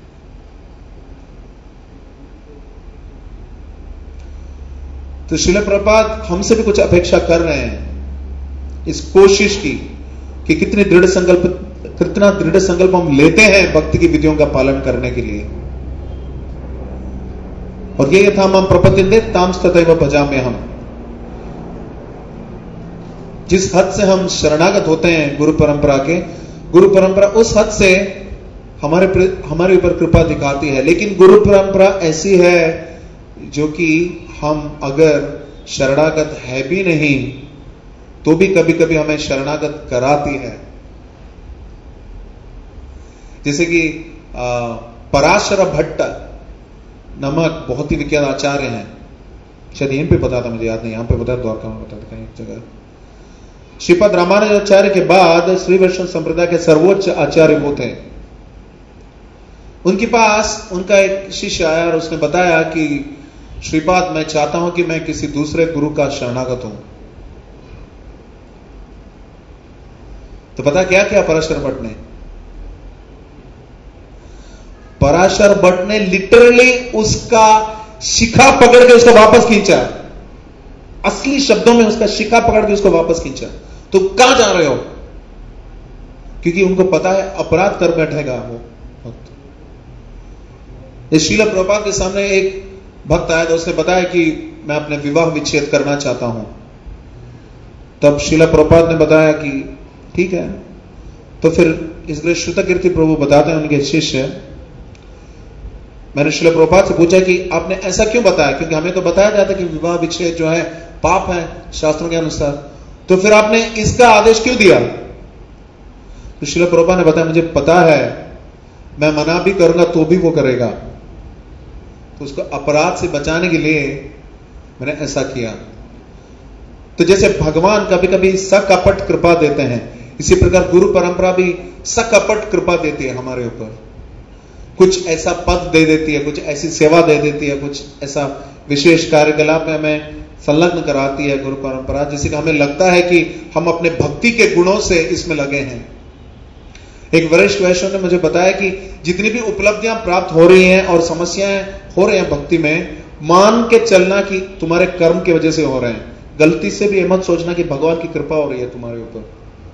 [SPEAKER 1] तो श्रील प्रभुपाद हमसे भी कुछ अपेक्षा कर रहे हैं इस कोशिश की कि कितना दृढ़ संकल्प हम लेते हैं भक्ति की विधियों का पालन करने के लिए। और ये था हम प्रपद्यन्ते तां तथैव भजाम्यहम्। जिस हद से हम शरणागत होते हैं गुरु परंपरा उस हद से हमारे ऊपर कृपा दिखाती है। लेकिन गुरु परंपरा ऐसी है जो कि हम अगर शरणागत है भी नहीं तो भी कभी कभी हमें शरणागत कराती है। जैसे कि पराशर भट्ट नामक बहुत ही विख्यात आचार्य हैं, शायद यहीं पे पता था, मुझे याद नहीं, यहां पे पता, द्वारका में पता था कहीं एक जगह। श्रीपद रामानुजाचार्य के बाद श्री वैष्णव संप्रदाय के सर्वोच्च आचार्य वो थे। उनके पास उनका एक शिष्य आया और उसने बताया कि श्रीपाद, मैं चाहता हूं कि मैं किसी दूसरे गुरु का शरणागत हूं। तो पता क्या किया पराशर भट्ट ने? पराशर भट्ट ने लिटरली उसका शिखा पकड़ के उसको वापस खींचा। असली शब्दों में उसका शिखा पकड़ के उसको वापस खींचा। तो कहां जा रहे हो? क्योंकि उनको पता है अपराध कर बैठेगा वो भक्त। इस श्रील प्रभुपाद के सामने एक भक्त आया तो उसने बताया कि मैं अपने विवाह विच्छेद करना चाहता हूं। तब श्रील प्रभुपाद ने बताया कि ठीक है। तो फिर इसलिए श्रुतकीर्ति प्रभु बताते हैं उनके शिष्य, मैंने श्रील प्रभुपाद से पूछा कि आपने ऐसा क्यों बताया? क्योंकि हमें तो बताया जाता है कि विवाह विच्छेद जो है पाप है शास्त्रों के अनुसार, तो फिर आपने इसका आदेश क्यों दिया? तो श्रील प्रभुपाद ने बताया, मुझे पता है मैं मना भी करूंगा तो भी वो करेगा, तो उसको अपराध से बचाने के लिए मैंने ऐसा किया। तो जैसे भगवान कभी कभी सकपट कृपा देते हैं, इसी प्रकार गुरु परंपरा भी सकपट कृपा देती है हमारे ऊपर। कुछ ऐसा पद दे देती है, कुछ ऐसी सेवा दे देती है, कुछ ऐसा विशेष कार्यकलाप में हमें संलग्न कराती है गुरु परंपरा, जिससे कि हमें लगता है कि हम अपने भक्ति के गुणों से इसमें लगे हैं। एक वरिष्ठ वैष्णव ने मुझे बताया कि जितनी भी उपलब्धियां प्राप्त हो रही हैं और समस्याएं हो रही हैं भक्ति में, मान के चलना कि तुम्हारे कर्म की वजह से हो रहे हैं। गलती से भी ये मत सोचना कि भगवान की कृपा हो रही है तुम्हारे ऊपर।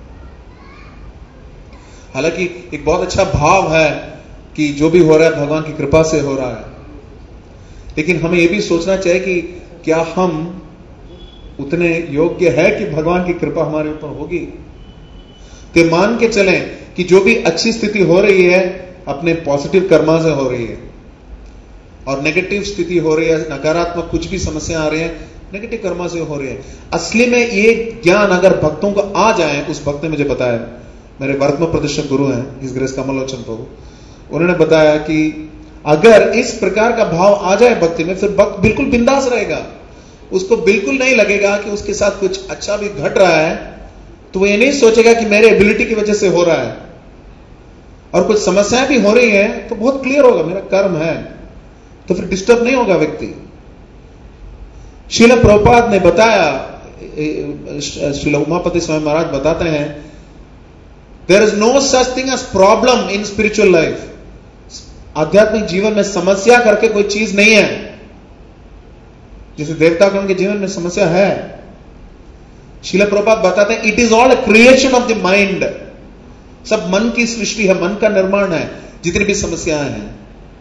[SPEAKER 1] हालांकि एक बहुत अच्छा भाव है कि जो भी हो रहा है भगवान की कृपा से हो रहा है, लेकिन हमें यह भी सोचना चाहिए कि क्या हम उतने योग्य है कि भगवान की कृपा हमारे ऊपर होगी। तो मान के चलें कि जो भी अच्छी स्थिति हो रही है अपने पॉजिटिव कर्मा से हो रही है, और नेगेटिव स्थिति हो रही है, नकारात्मक कुछ भी समस्या आ रही है, नेगेटिव कर्मा से हो रही है। असली में ये ज्ञान अगर भक्तों को आ जाए, उस भक्त ने मुझे बताया, मेरे वर्तमान प्रतिष्ठित गुरु हैं इस ग्रेस कमलोचन प्रभु, उन्होंने बताया कि अगर इस प्रकार का भाव आ जाए भक्ति में, फिर भक्त बिल्कुल बिंदास रहेगा। उसको बिल्कुल नहीं लगेगा कि उसके साथ कुछ अच्छा भी घट रहा है तो वो ये नहीं सोचेगा कि मेरे एबिलिटी की वजह से हो रहा है, और कुछ समस्याएं भी हो रही हैं तो बहुत क्लियर होगा मेरा कर्म है, तो फिर डिस्टर्ब नहीं होगा व्यक्ति। श्रील प्रभुपाद ने बताया, श्रील उमापति स्वामी महाराज बताते हैं, there is no such thing as problem in spiritual life. आध्यात्मिक जीवन में समस्या करके कोई चीज नहीं है। जैसे देवतागण के जीवन में समस्या है, श्रील प्रभुपाद बताते हैं it is all a creation of the mind. सब मन की सृष्टि है, मन का निर्माण है, जितनी भी समस्याएं हैं।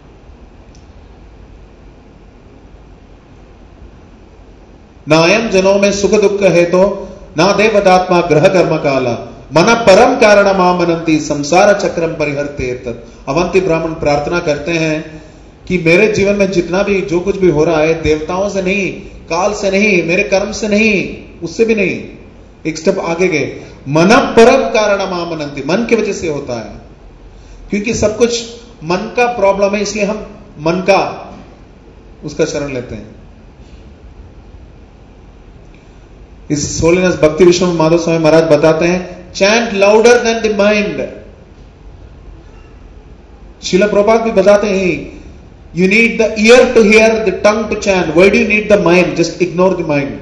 [SPEAKER 1] नायम जनों में सुख दुख है तो ना देवदात्मा ग्रह कर्म काला मन परम कारण मामनंती संसार चक्रम परिहर्ते। अवंती ब्राह्मण प्रार्थना करते हैं कि मेरे जीवन में जितना भी जो कुछ भी हो रहा है देवताओं से नहीं, काल से नहीं, मेरे कर्म से नहीं, उससे भी नहीं, एक स्टेप आगे गए, मन परम कारण मामनंती, मन की वजह से होता है। क्योंकि सब कुछ मन का प्रॉब्लम है, इसलिए हम मन का उसका शरण लेते हैं। इस होलीनेस भक्ति विश्वनाथ माधव स्वामी महाराज बताते हैं, chant louder than the mind. Srila Prabhupada भी बताते हैं, you need the ear to hear, the tongue to chant, why do you need the mind, just ignore the mind.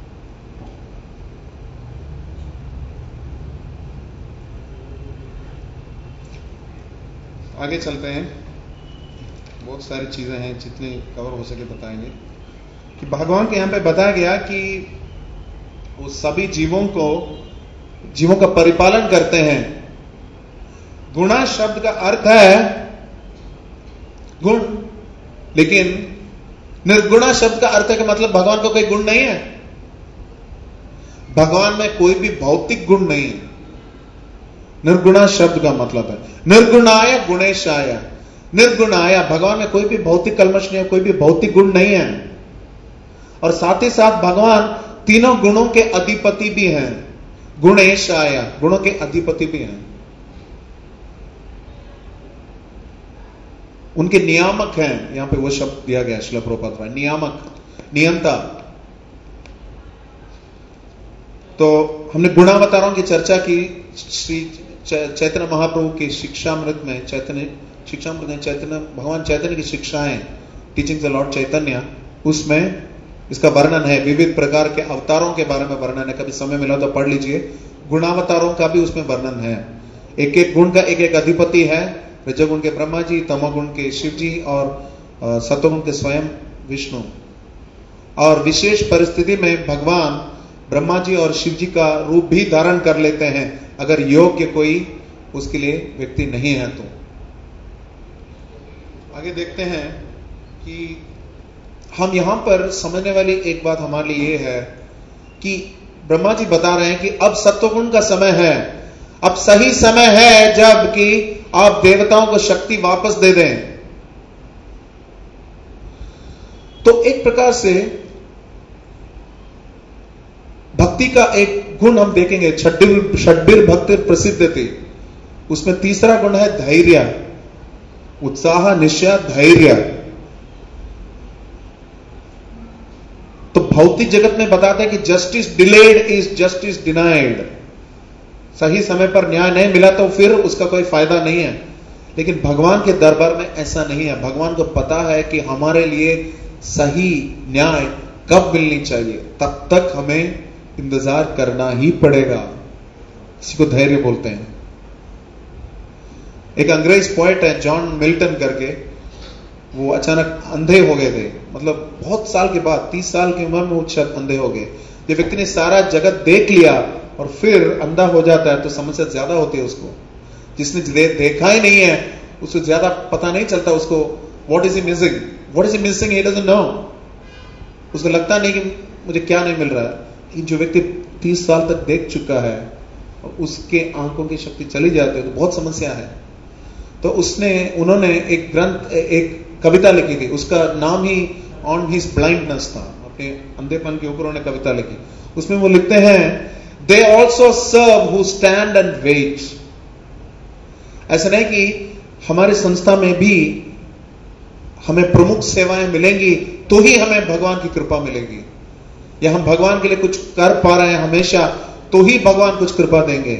[SPEAKER 1] आगे चलते हैं, बहुत सारी चीजें हैं, जितनी कवर हो सके बताएंगे। कि भगवान के यहां पे बताया गया कि वो सभी जीवों का परिपालन करते हैं। गुणा शब्द का अर्थ है गुण, लेकिन निर्गुणा शब्द का अर्थ है कि मतलब भगवान को कोई गुण नहीं है। भगवान में कोई भी भौतिक गुण नहीं है। निर्गुणा शब्द का मतलब है निर्गुणाय गुणेशाय। निर्गुणाय, भगवान में कोई भी भौतिक कल्मश नहीं है, कोई भी भौतिक गुण नहीं है। और साथ ही साथ भगवान तीनों गुणों के अधिपति भी हैं। गुणेशाय, गुणों के अधिपति भी हैं, उनके नियामक हैं। यहां पे वो शब्द दिया गया श्रील प्रभुपाद द्वारा, नियामक, नियंता। तो हमने गुणावतारों की चर्चा की श्री चैतन्य महाप्रभु की शिक्षामृत में। चैतन्य भगवान चैतन्य की शिक्षाएं, टीचिंग्स ऑफ लॉर्ड चैतन्य, उसमें इसका वर्णन है। विविध प्रकार के अवतारों के बारे में वर्णन है, कभी समय मिला तो पढ़ लीजिए। गुणावतारों का भी उसमें वर्णन है। एक एक गुण का एक एक अधिपति है। रजोगुण के ब्रह्मा जी, तमोगुण के शिव जी और सतोगुण के स्वयं विष्णु। और विशेष परिस्थिति में भगवान ब्रह्मा जी और शिव जी का रूप भी धारण कर लेते हैं, अगर योग्य कोई उसके लिए व्यक्ति नहीं है तो। आगे देखते हैं कि हम यहां पर समझने वाली एक बात हमारे लिए यह है कि ब्रह्मा जी बता रहे हैं कि अब सत्वगुण का समय है, अब सही समय है जब कि आप देवताओं को शक्ति वापस दे दें। तो एक प्रकार से भक्ति का एक गुण हम देखेंगे, षड्भिर भक्ति प्रसिद्ध थी। उसमें तीसरा गुण है धैर्य, उत्साह, निश्चय, धैर्य। तो भौतिक जगत में बताते हैं कि justice delayed is justice denied. सही समय पर न्याय नहीं मिला तो फिर उसका कोई फायदा नहीं है। लेकिन भगवान के दरबार में ऐसा नहीं है। भगवान को पता है कि हमारे लिए सही न्याय कब मिलनी चाहिए, तब तक हमें इंतजार करना ही पड़ेगा। इसी को धैर्य बोलते हैं। एक अंग्रेज पोएट है जॉन मिल्टन करके, वो अचानक अंधे हो गए थे। मतलब बहुत साल के बाद, 30 साल की उम्र में वो अंधे हो गए। जब व्यक्ति ने सारा जगत देख लिया और फिर अंधा हो जाता है तो समस्या ज्यादा होती है उसको। जिसने देखा ही नहीं है उसको ज्यादा पता नहीं चलता उसको what is he missing, he doesn't know. उसको लगता नहीं कि मुझे क्या नहीं मिल रहा है। जो व्यक्ति 30 साल तक देख चुका है और उसके आंखों की शक्ति चली जाती है तो बहुत समस्या है। तो उन्होंने एक ग्रंथ, एक कविता लिखी थी, उसका नाम ही ऑन हिज ब्लाइंडनेस था। अपने अंधेपन के ऊपर उन्होंने कविता लिखी। उसमें वो लिखते हैं, they also serve who stand and wait. ऐसा नहीं कि हमारी संस्था में भी हमें प्रमुख सेवाएं मिलेंगी तो ही हमें भगवान की कृपा मिलेगी, या हम भगवान के लिए कुछ कर पा रहे हैं हमेशा तो ही भगवान कुछ कृपा देंगे।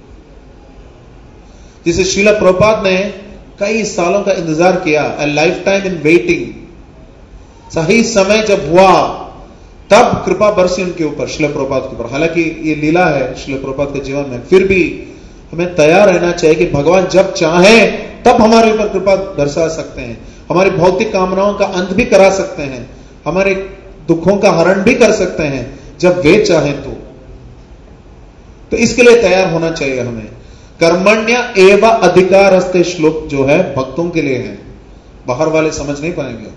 [SPEAKER 1] जिसे श्रील प्रभुपाद ने कई सालों का इंतजार किया, a lifetime in waiting. सही समय जब हुआ तब कृपा बरसी उनके ऊपर, श्रील प्रभुपाद के ऊपर। हालांकि ये लीला है श्रील प्रभुपाद के जीवन में, फिर भी हमें तैयार रहना चाहिए कि भगवान जब चाहे तब हमारे ऊपर कृपा बरसा सकते हैं, हमारी भौतिक कामनाओं का अंत भी करा सकते हैं, हमारे दुखों का हरण भी कर सकते हैं जब वे चाहें तो इसके लिए तैयार होना चाहिए हमें। कर्मण्य एवं अधिकारस्ते श्लोक जो है भक्तों के लिए है, बाहर वाले समझ नहीं पाएंगे।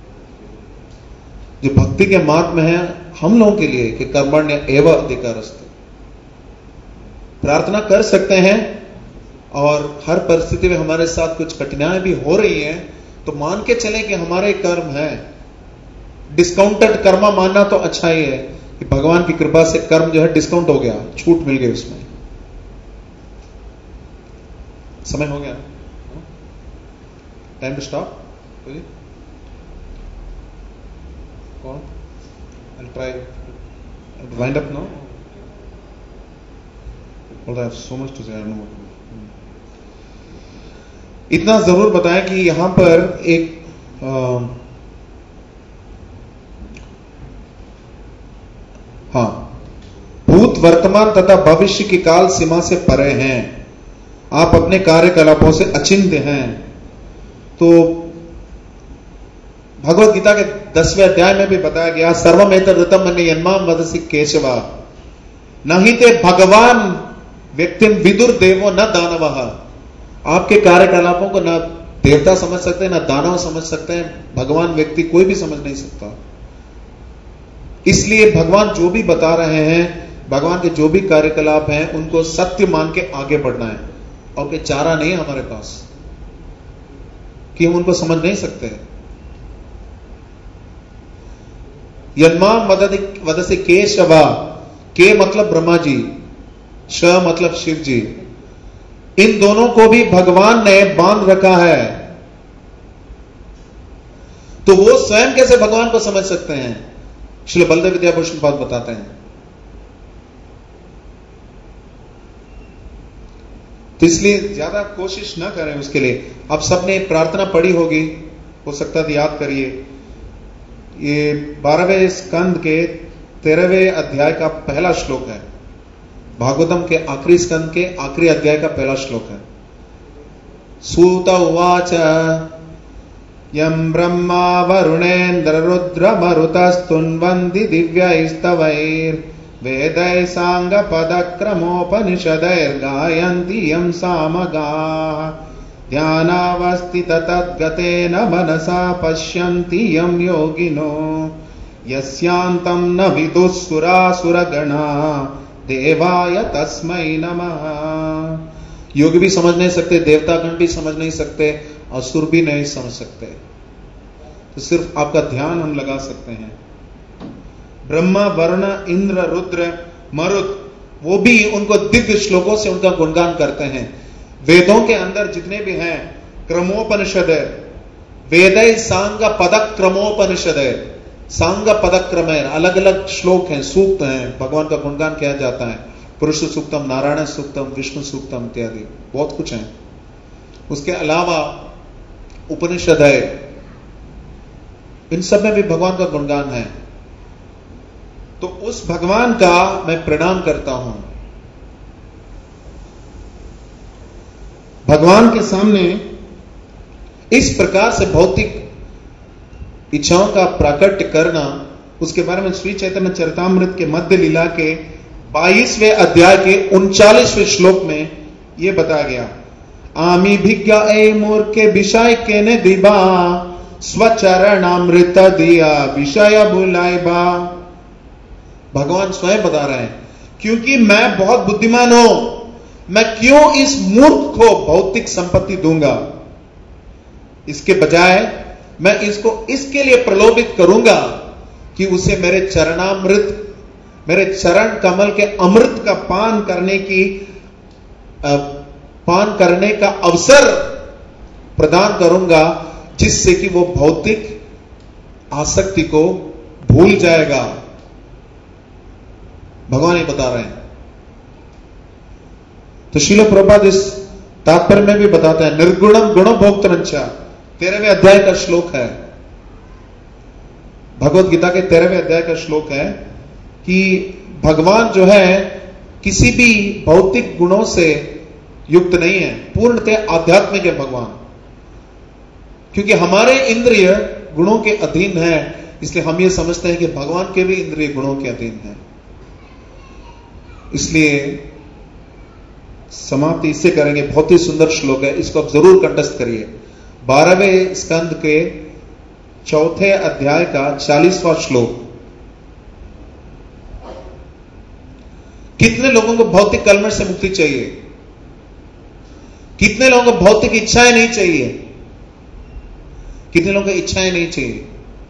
[SPEAKER 1] जो भक्ति के मार्ग में है हम लोगों के लिए कि कर्मण्य एवं अधिकारस्ते, प्रार्थना कर सकते हैं और हर परिस्थिति में हमारे साथ कुछ कठिनाई भी हो रही है तो मान के चले कि हमारे कर्म है। डिस्काउंटेड कर्मा मानना तो अच्छा ही है कि भगवान की कृपा से कर्म जो है डिस्काउंट हो गया, छूट मिल गई उसमें। समय हो गया। Time to stop. कौन? I'll try to wind up now. Well, I have so much to say. I don't know what to do. इतना जरूर बताएं कि यहां पर एक हाँ, भूत, वर्तमान तथा भविष्य की काल सीमा से परे हैं. आप अपने कार्यकलापों से अचिंत्य हैं. तो भगवत गीता के 10वें अध्याय में भी बताया गया, सर्वमेतदृतं मन्ये यन्मां वदसि केशव नहि ते भगवान व्यक्तिम विदुर देवो न दानवः. आपके कार्यकलापों को न देवता समझ सकते हैं, न दानव समझ सकते हैं. भगवान व्यक्ति कोई भी समझ नहीं सकता. इसलिए भगवान जो भी बता रहे हैं, भगवान के जो भी कार्यकलाप हैं, उनको सत्य मान के आगे बढ़ना है. और कोई चारा नहीं है हमारे पास कि हम उनको समझ नहीं सकते. यन्मां वदसि केशव, के मतलब ब्रह्मा जी, श मतलब शिव जी. इन दोनों को भी भगवान ने बांध रखा है. तो वो स्वयं कैसे भगवान को समझ सकते हैं? श्रील बलदेव विद्याभूषण बात बताते हैं. तो इसलिए ज्यादा कोशिश ना करें उसके लिए. आप सबने प्रार्थना पढ़ी होगी, हो सकता है याद करिए. ये 12वें स्कंद के 13वें अध्याय का पहला श्लोक है. भागवतम के आखिरी स्कंद के आखिरी अध्याय का पहला श्लोक है. सूत उवाच यम ब्रह्मा वरुणेन्द्र रुद्र मरुतस्तुन्वन्ति दिव्यैस्तवैर् वेदै सांग पदक्रमोपनिषदैर्गायन्ति यं सामगाः ध्यानावस्थित तद्गतेन मनसा पश्यन्ति यं योगिनो यस्यान्तं न विदुःसुरासुरगणा देवाय तस्मै नमः. योग भी समझ नहीं सकते, देवतागण भी समझ नहीं सकते, असुर भी नहीं समझ सकते. तो सिर्फ आपका ध्यान हम लगा सकते हैं. ब्रह्मा, वरुण, इंद्र, रुद्र, मरुत, वो भी उनको दिव्य श्लोकों से उनका गुणगान करते हैं. वेदों के अंदर जितने भी हैं, क्रमोपनिषद, वेदै सांग पदक क्रमोपनिषद, सांग पदक क्रम है, अलग अलग श्लोक हैं, सूक्त हैं, भगवान का गुणगान किया जाता है. पुरुष सूक्तम, नारायण सूक्तम, विष्णु सूक्तम इत्यादि बहुत कुछ है. उसके अलावा उपनिषद है, इन सब में भी भगवान का गुणगान है. तो उस भगवान का मैं प्रणाम करता हूं. भगवान के सामने इस प्रकार से भौतिक इच्छाओं का प्राकट्य करना, उसके बारे में श्री चैतन्य चरितामृत के मध्य लीला के 22वें अध्याय के 39वें श्लोक में यह बताया गया. आमी भिज्ञा ए मूर्खे विषय के ने दिबा स्वचरणामृत दिया विषय बुलाइबा. भगवान स्वयं बता रहे हैं, क्योंकि मैं बहुत बुद्धिमान हूं, मैं क्यों इस मूर्ख को भौतिक संपत्ति दूंगा. इसके बजाय मैं इसको इसके लिए प्रलोभित करूंगा कि उसे मेरे चरणामृत, मेरे चरण कमल के अमृत का पान करने का अवसर प्रदान करूंगा, जिससे कि वो भौतिक आसक्ति को भूल जाएगा. भगवान ये बता रहे हैं. तो श्रील प्रभुपाद इस तात्पर्य में भी बताते हैं, निर्गुणम गुणभोक्तृंच, 13वें अध्याय का श्लोक है, भगवत गीता के 13वें अध्याय का श्लोक है कि भगवान जो है किसी भी भौतिक गुणों से युक्त नहीं है, पूर्णतः आध्यात्मिक है भगवान. क्योंकि हमारे इंद्रिय गुणों के अधीन है, इसलिए हम ये समझते हैं कि भगवान के भी इंद्रिय गुणों के अधीन है. इसलिए समाप्ति इससे करेंगे. बहुत ही सुंदर श्लोक है, इसको आप जरूर कंठस्थ करिए. 12वें स्कंद के 4थे अध्याय का 40वां श्लोक. कितने लोगों को भौतिक कलमश से मुक्ति चाहिए? कितने लोगों को भौतिक इच्छाएं नहीं चाहिए? कितने लोगों को इच्छाएं नहीं चाहिए?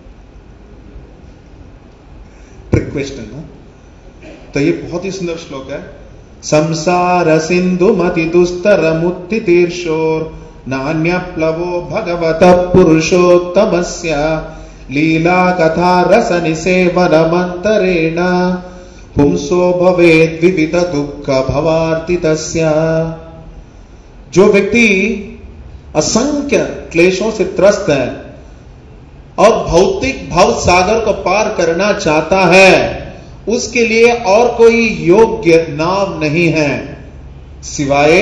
[SPEAKER 1] ट्रिक क्वेश्चन है. तो ये बहुत ही सुंदर श्लोक है. संसार सिंधु मति दुस्तर मुक्ति तीर्षोर नान्यप्लवो भगवतः पुरुषोत्तमस्य लीला कथा रस निसेवनमन्तरेण पुंसो भवेत् विविध दुःख भवार्ति तस्य। जो व्यक्ति असंख्य क्लेशों से त्रस्त है और भौतिक भव सागर को पार करना चाहता है, उसके लिए और कोई योग्य नाम नहीं है सिवाय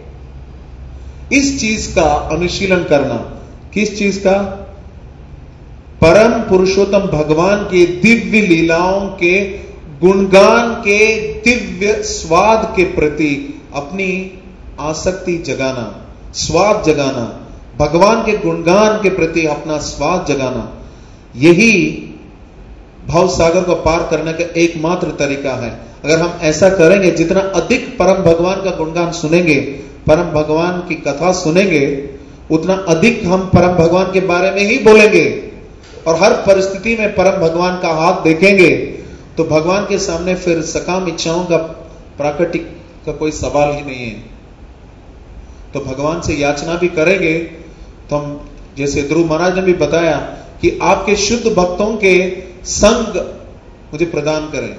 [SPEAKER 1] इस चीज का अनुशीलन करना। किस चीज का? परम पुरुषोत्तम भगवान के दिव्य लीलाओं के गुणगान के दिव्य स्वाद के प्रति अपनी आसक्ति जगाना, स्वाद जगाना, भगवान के गुणगान के प्रति अपना स्वाद जगाना, यही भव सागर को पार करने का एकमात्र तरीका है। अगर हम ऐसा करेंगे, जितना अधिक परम भगवान का गुणगान सुनेंगे, परम भगवान की कथा सुनेंगे, उतना अधिक हम परम भगवान के बारे में ही बोलेंगे और हर परिस्थिति में परम भगवान का हाथ देखेंगे, तो भगवान के सामने फिर सकाम इच्छाओं का प्राकृतिक का कोई सवाल ही नहीं है। तो भगवान से याचना भी करेंगे तो हम, जैसे ध्रुव महाराज ने भी बताया कि आपके शुद्ध भक्तों के संग मुझे प्रदान करें।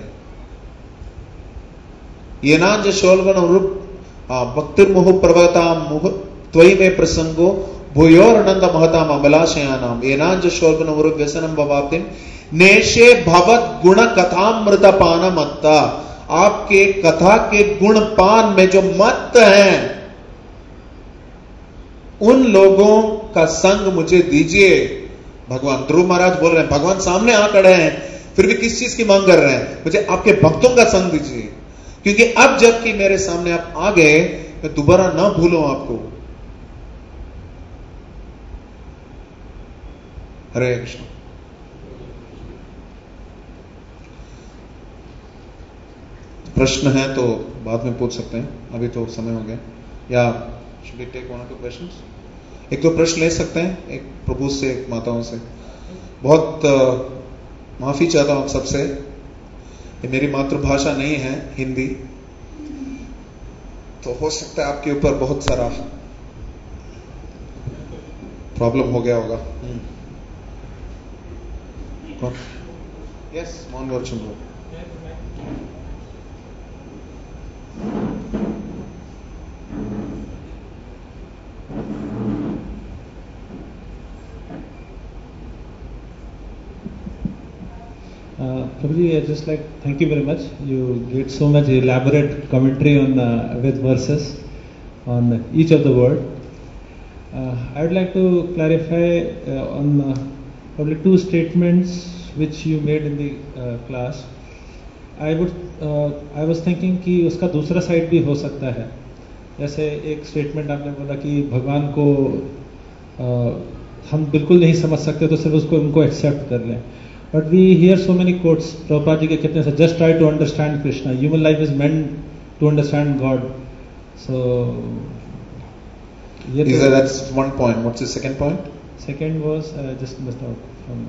[SPEAKER 1] ये नाज शोलवन रूप भक्तिर्मुह प्रवताम मुह त्वयि में प्रसंगो भूयोरनंद महताम अमलाशयानाम एनांज शोलवन रूप व्यसनम भवाब्दिम नेशे भवत गुण कथामृत पान मत्ता। आपके कथा के गुण पान में जो मत्त हैं, उन लोगों का संग मुझे दीजिए। भगवान ध्रुव महाराज बोल रहे हैं, भगवान सामने आ खड़े हैं, फिर भी किस चीज की मांग कर रहे हैं? मुझे आपके भक्तों का संग दीजिए, क्योंकि अब जबकि मेरे सामने आप आ गए, मैं दोबारा ना भूलूं आपको। हरे कृष्ण। प्रश्न है तो बाद में पूछ सकते हैं, अभी तो समय हो गया। या should we take one or two questions? एक दो प्रश्न ले सकते हैं, एक प्रभु से, एक माताओं से। बहुत माफी चाहता हूं आप सबसे, ये मेरी मातृभाषा नहीं है हिंदी, तो हो सकता है आपके ऊपर बहुत सारा प्रॉब्लम हो गया होगा। यस, Mohan Gaur Chandra.
[SPEAKER 2] Prabhuji, I just like thank you very much. You gave so much elaborate commentary on with verses on each of the word. I would like to clarify on probably two statements which you made in the class. I was thinking कि उसका दूसरा side भी हो सकता है। जैसे एक statement आपने बोला कि भगवान को हम बिल्कुल नहीं समझ सकते, तो सिर्फ उसको उनको एक्सेप्ट कर लें। But we hear so many quotes, Prabhupada ji के कितने से, just try to understand Krishna. Human life is meant to understand God. So,
[SPEAKER 1] that's one point. What's the second point?
[SPEAKER 2] Second was just missed out from.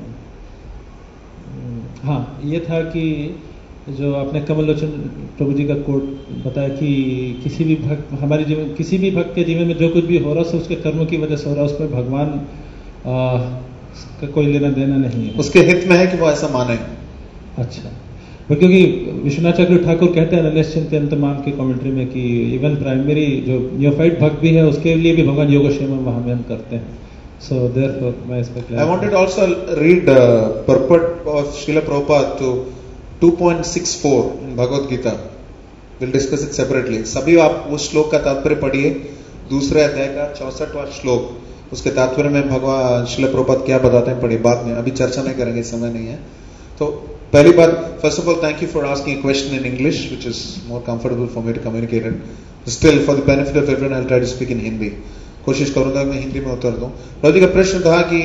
[SPEAKER 2] हाँ, ये था कि जो आपने कमल लोचन प्रभु जी का कोट बताया कि किसी भी भक्त, हमारे जीवन, किसी भी भक्त के जीवन में जो कुछ भी हो रहा है उसके कर्मों की वजह से हो रहा है, उस पर भगवान का कोई लेना देना नहीं है।
[SPEAKER 1] उसके हित में है कि वो ऐसा माने।
[SPEAKER 2] अच्छा, क्योंकि विश्वनाथ चक्रवर्ती ठाकुर कहते हैं नलेश चिंतन के कमेंट्री में कि इवन प्राइमरी जो नियोफाइट भक्त भी है, उसके लिए भी भगवान योगक्षेम महामहिम करते हैं। सो देयरफॉर मैं इस पर
[SPEAKER 1] I wanted also read purport of Srila Prabhupada to 2.64 in Bhagavad Gita. We'll discuss it separately. सभी आप उस श्लोक का तात्पर्य पढ़िए, दूसरे अध्याय का 64वां श्लोक, उसके तात्पर्य में भगवान श्रील प्रभुपाद क्या बताते हैं, पढ़िए। बाद में, अभी चर्चा नहीं करेंगे, समय नहीं है। तो पहली बात, first of all thank you for asking a question in English which is more comfortable for me to communicate it. Still for the benefit of everyone I will try to speak in Hindi. कोशिश करूंगा मैं हिंदी में उत्तर दूं। प्रभु जी का प्रश्न था कि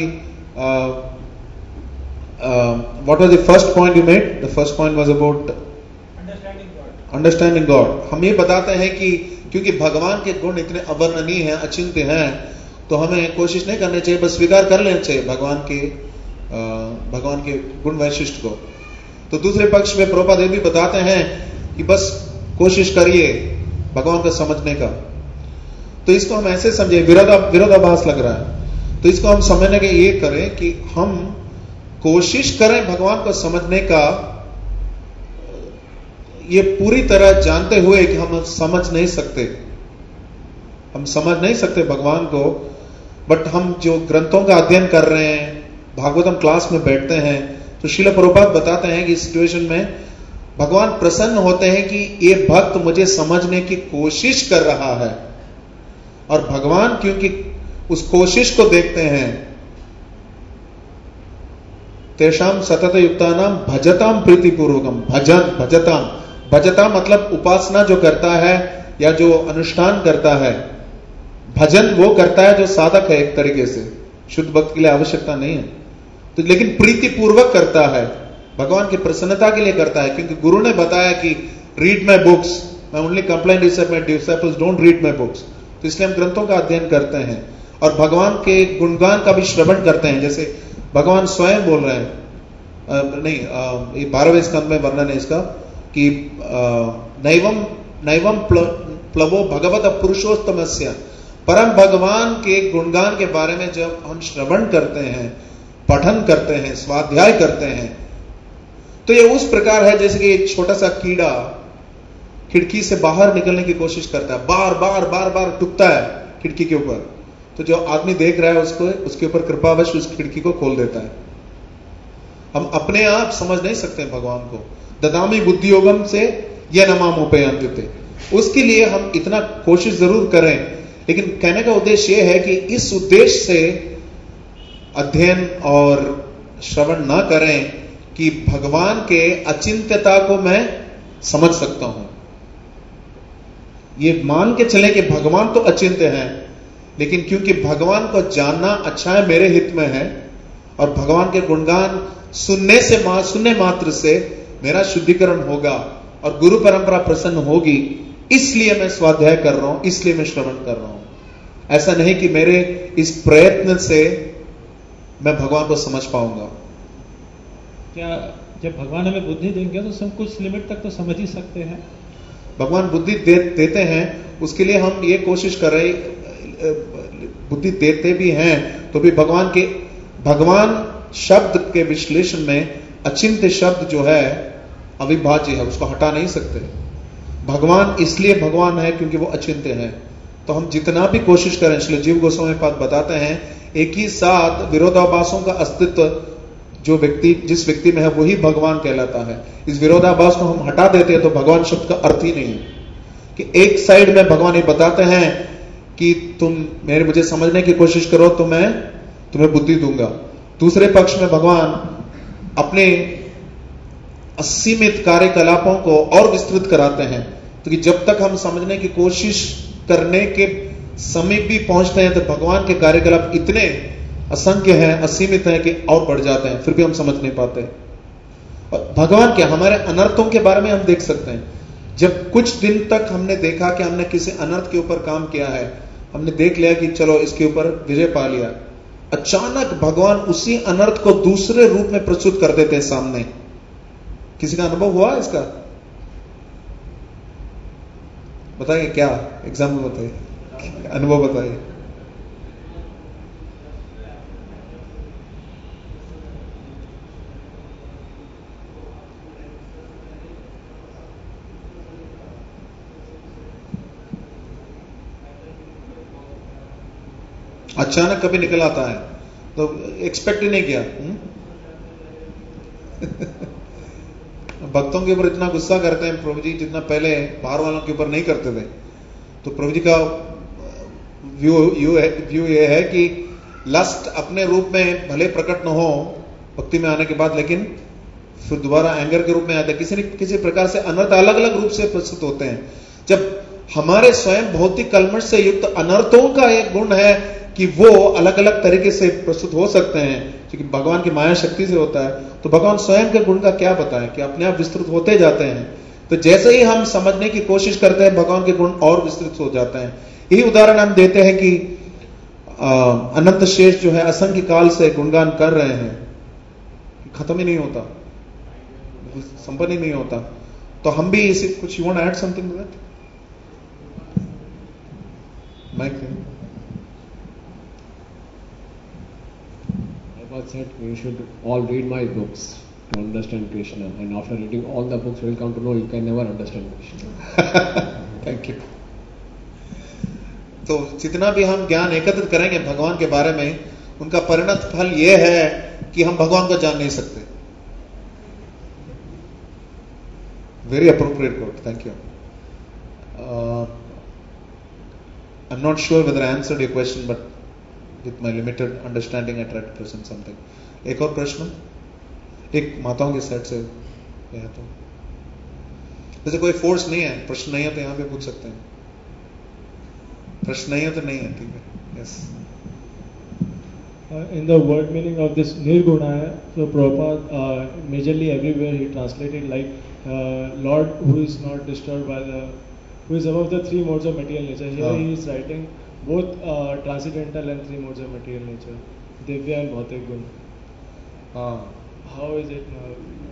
[SPEAKER 1] what was the first point you made? The first point was about understanding God. हम ये बताते हैं कि क्योंकि भगवान के गुण इतने अवर्णनीय हैं, अचिंत्य हैं, तो हमें कोशिश नहीं करनी चाहिए, बस स्वीकार कर लेना चाहिए भगवान के गुण वैशिष्ट को। तो दूसरे पक्ष में प्रभुपाद ये भी बताते हैं कि बस कोशिश करिए भगवान को समझने का। तो इसको हम ऐसे समझे, विरोधाभास लग रहा है, तो इसको हम समझने के ये करें कि हम कोशिश करें भगवान को समझने का, ये पूरी तरह जानते हुए कि हम समझ नहीं सकते भगवान को, बट हम जो ग्रंथों का अध्ययन कर रहे हैं, भागवतम क्लास में बैठते हैं, तो श्रील प्रभुपाद बताते हैं कि इस सिचुएशन में भगवान प्रसन्न होते हैं कि ये भक्त मुझे समझने की कोशिश कर रहा है, और भगवान क्योंकि उस कोशिश को देखते हैं, तेषाम सतत युक्तानाम भजताम प्रीतिपूर्वकम, भजता मतलब उपासना जो करता है या जो अनुष्ठान करता है, भजन वो करता है जो साधक है, एक तरीके से शुद्ध भक्त के लिए आवश्यकता नहीं है, तो लेकिन प्रीतिपूर्वक करता है, भगवान की प्रसन्नता के लिए करता है, क्योंकि गुरु ने बताया कि read my books, my only complaint is my disciples don't read my books, तो इसलिए हम ग्रंथों का अध्ययन करते हैं और भगवान के गुणगान का भी श्रवण करते हैं। जैसे भगवान स्वयं बोल रहे हैं, ये 12वें स्कंद में वर्णन है इसका कि नैवम प्लवो भगवत पुरुषोत्तमस्य, परम भगवान के गुणगान के बारे में जब हम श्रवण करते हैं, पठन करते हैं, स्वाध्याय करते हैं, तो ये उस प्रकार है जैसे कि एक छोटा सा कीड़ा खिड़की से बाहर निकलने की कोशिश करता है, बार बार टुकता है खिड़की के ऊपर, तो जो आदमी देख रहा है उसको, उसके ऊपर कृपावश उस खिड़की को खोल देता है। हम अपने आप समझ नहीं सकते भगवान को, ददामी बुद्धि योगम से यह नमाम उपयंते, उसके लिए हम इतना कोशिश जरूर करें, लेकिन कहने का उद्देश्य यह है कि इस उद्देश्य से अध्ययन और श्रवण ना करें कि भगवान के अचिंत्यता को मैं समझ सकता हूं। ये मान के चले कि भगवान तो अचिंत्य हैं, लेकिन क्योंकि भगवान को जानना अच्छा है, मेरे हित में है, और भगवान के गुणगान सुनने मात्र से मेरा शुद्धिकरण होगा और गुरु परंपरा प्रसन्न होगी, इसलिए मैं स्वाध्याय कर रहा हूं, इसलिए मैं श्रवण कर रहा हूं। ऐसा नहीं कि मेरे इस प्रयत्न से मैं भगवान को समझ पाऊंगा।
[SPEAKER 2] क्या जब भगवान हमें बुद्धि देंगे तो सब कुछ लिमिट तक तो समझ ही सकते हैं?
[SPEAKER 1] भगवान बुद्धि देते हैं, उसके लिए हम ये कोशिश कर रहे, बुद्धि देते भी हैं तो भी भगवान शब्द के विश्लेषण में अचिंत्य शब्द जो है अविभाज्य है, उसको हटा नहीं सकते। भगवान इसलिए भगवान है क्योंकि वो अचिंत्य है, तो हम जितना भी कोशिश करें, इसलिए जीव गोस्वामी पाद बताते हैं, एक ही साथ विरोधाभासों का अस्तित्व जिस व्यक्ति में है वही भगवान कहलाता है। इस विरोधाभास को हम हटा देते हैं तो भगवान शब्द का अर्थ ही नहीं है। कि एक साइड में भगवान ये बताते हैं कि तुम मुझे समझने की कोशिश करो तो मैं तुम्हें बुद्धि दूंगा, दूसरे पक्ष में भगवान अपने असीमित कार्यकलापों को और विस्तृत कराते हैं, तो जब तक हम समझने की कोशिश करने के समीप भी पहुंचते हैं तो भगवान के कार्यकलाप इतने असंख्य हैं, असीमित हैं कि और बढ़ जाते हैं, फिर भी हम समझ नहीं पाते। और भगवान क्या, हमारे अनर्थों के बारे में हम देख सकते हैं। जब कुछ दिन तक हमने देखा कि हमने किसी अनर्थ के ऊपर काम किया है, हमने देख लिया कि चलो इसके ऊपर विजय पा लिया, अचानक भगवान उसी अनर्थ को दूसरे रूप में प्रस्तुत कर देते हैं सामने। किसी का अनुभव हुआ इसका? बताइए, क्या एग्जाम्पल बताइए, अनुभव बताइए। अचानक कभी निकल आता है तो एक्सपेक्ट ही नहीं किया। भक्तों के ऊपर इतना गुस्सा करते हैं प्रभु जी जितना पहले बाहर वालों के ऊपर नहीं करते थे। तो प्रभु जी का व्यू ये है कि लस्ट अपने रूप में भले प्रकट न हो भक्ति में आने के बाद, लेकिन फिर दोबारा एंगर के रूप में आता है। किसी न किसी प्रकार से अनर्थ अलग अलग रूप से प्रस्तुत होते हैं। जब हमारे स्वयं भौतिक कल्मश से युक्त अनर्थों का एक गुण है कि वो अलग अलग तरीके से प्रस्तुत हो सकते हैं, क्योंकि भगवान की माया शक्ति से होता है, तो भगवान स्वयं के गुण का क्या बताएं कि अपने आप विस्तृत होते जाते हैं। तो जैसे ही हम समझने की कोशिश करते हैं भगवान के गुण और विस्तृत हो जाते हैं। यही उदाहरण हम देते हैं कि अनंत शेष जो है असंख्य काल से गुणगान कर रहे हैं, खत्म ही नहीं होता, संपन्न ही नहीं होता। तो हम भी इसे कुछ, you want to add something to that? Mike.
[SPEAKER 3] Prabhupada said you should all read my books to understand Krishna, and after reading all the books, you will come to know you can never understand Krishna.
[SPEAKER 1] Thank you. तो जितना भी हम ज्ञान एकत्रित करेंगे भगवान के बारे में, उनका परिणत फल यह है कि हम भगवान को जान नहीं सकते. Very appropriate quote. Thank you. I'm not sure whether I answered your question, but with my limited understanding, I tried to present something. एक और प्रश्न, एक माताओं के साइड से है तो जैसे कोई फोर्स नहीं है, प्रश्न नहीं है तो यहाँ पे पूछ सकते हैं. प्रश्न नहीं है तो नहीं है, ठीक है. Yes.
[SPEAKER 4] In the word meaning of this nirgunaya, so Prabhupada majorly everywhere he translated like Lord who is not disturbed by who is above the three modes of material nature. Here he is writing both transcendental and three modes of material nature, Divya and Bhautik Gun. How is it now?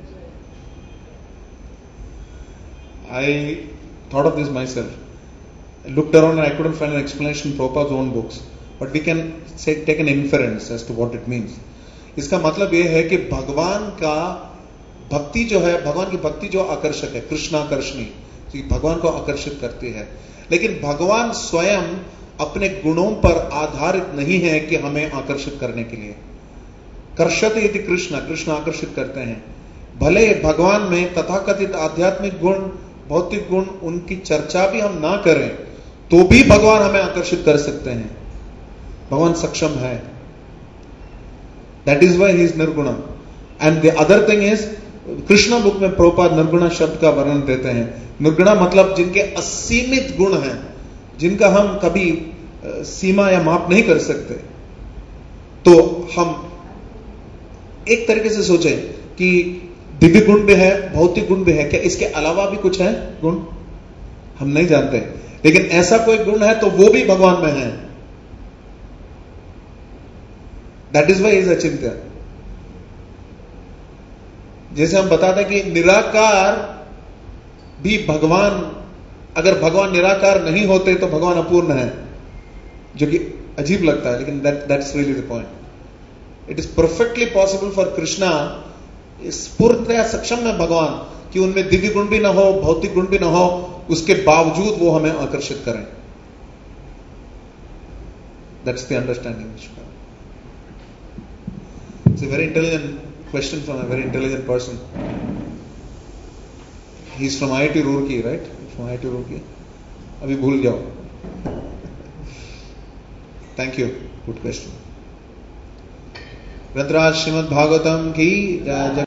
[SPEAKER 1] I thought of this myself. I looked around and I couldn't find an explanation in Prabhupada's own books. But we can take an inference as to what it means. इसका मतलब यह है कि भगवान का भक्ति जो है, भगवान की भक्ति जो आकर्षक है, कृष्णाकर्षणी, भगवान को आकर्षित करती है. लेकिन भगवान स्वयं अपने गुणों पर आधारित नहीं है कि हमें आकर्षित करने के लिए. कर्षते इति कृष्ण, कृष्ण आकर्षित करते हैं. भले भगवान में तथाकथित आध्यात्मिक गुण, भौतिक गुण, उनकी चर्चा भी हम ना करें तो भी भगवान हमें आकर्षित कर सकते हैं. भगवान सक्षम है. That is why he is nirguna. And the other thing is, Krishna book में प्रभुपाद निर्गुणा शब्द का वर्णन देते हैं. निर्गुणा मतलब जिनके असीमित गुण हैं, जिनका हम कभी सीमा या माप नहीं कर सकते. तो हम एक तरीके से सोचें कि दिव्य गुण भी है, भौतिक गुण भी है, क्या इसके अलावा भी कुछ है गुण? हम नहीं जानते. लेकिन ऐसा कोई गुण है तो वो भी भगवान में है. That is why he is अचिंत्य. जैसे हम बताते हैं कि निराकार भी भगवान, अगर भगवान निराकार नहीं होते तो भगवान अपूर्ण है, जो कि अजीब लगता है, लेकिन that's really the point. It is perfectly possible for Krishna, इस पूर्णतया सक्षम है भगवान कि उनमें दिव्य गुण भी ना हो, भौतिक गुण भी ना हो, उसके बावजूद वो हमें आकर्षित करें. That's the understanding. It's a very intelligent question from a very intelligent person. He's from IIT Roorkee, right? From IIT Roorkee. अभी भूल जाओ. Thank you. Good question. ग्रंथराज Shrimad Bhagavatam की जय.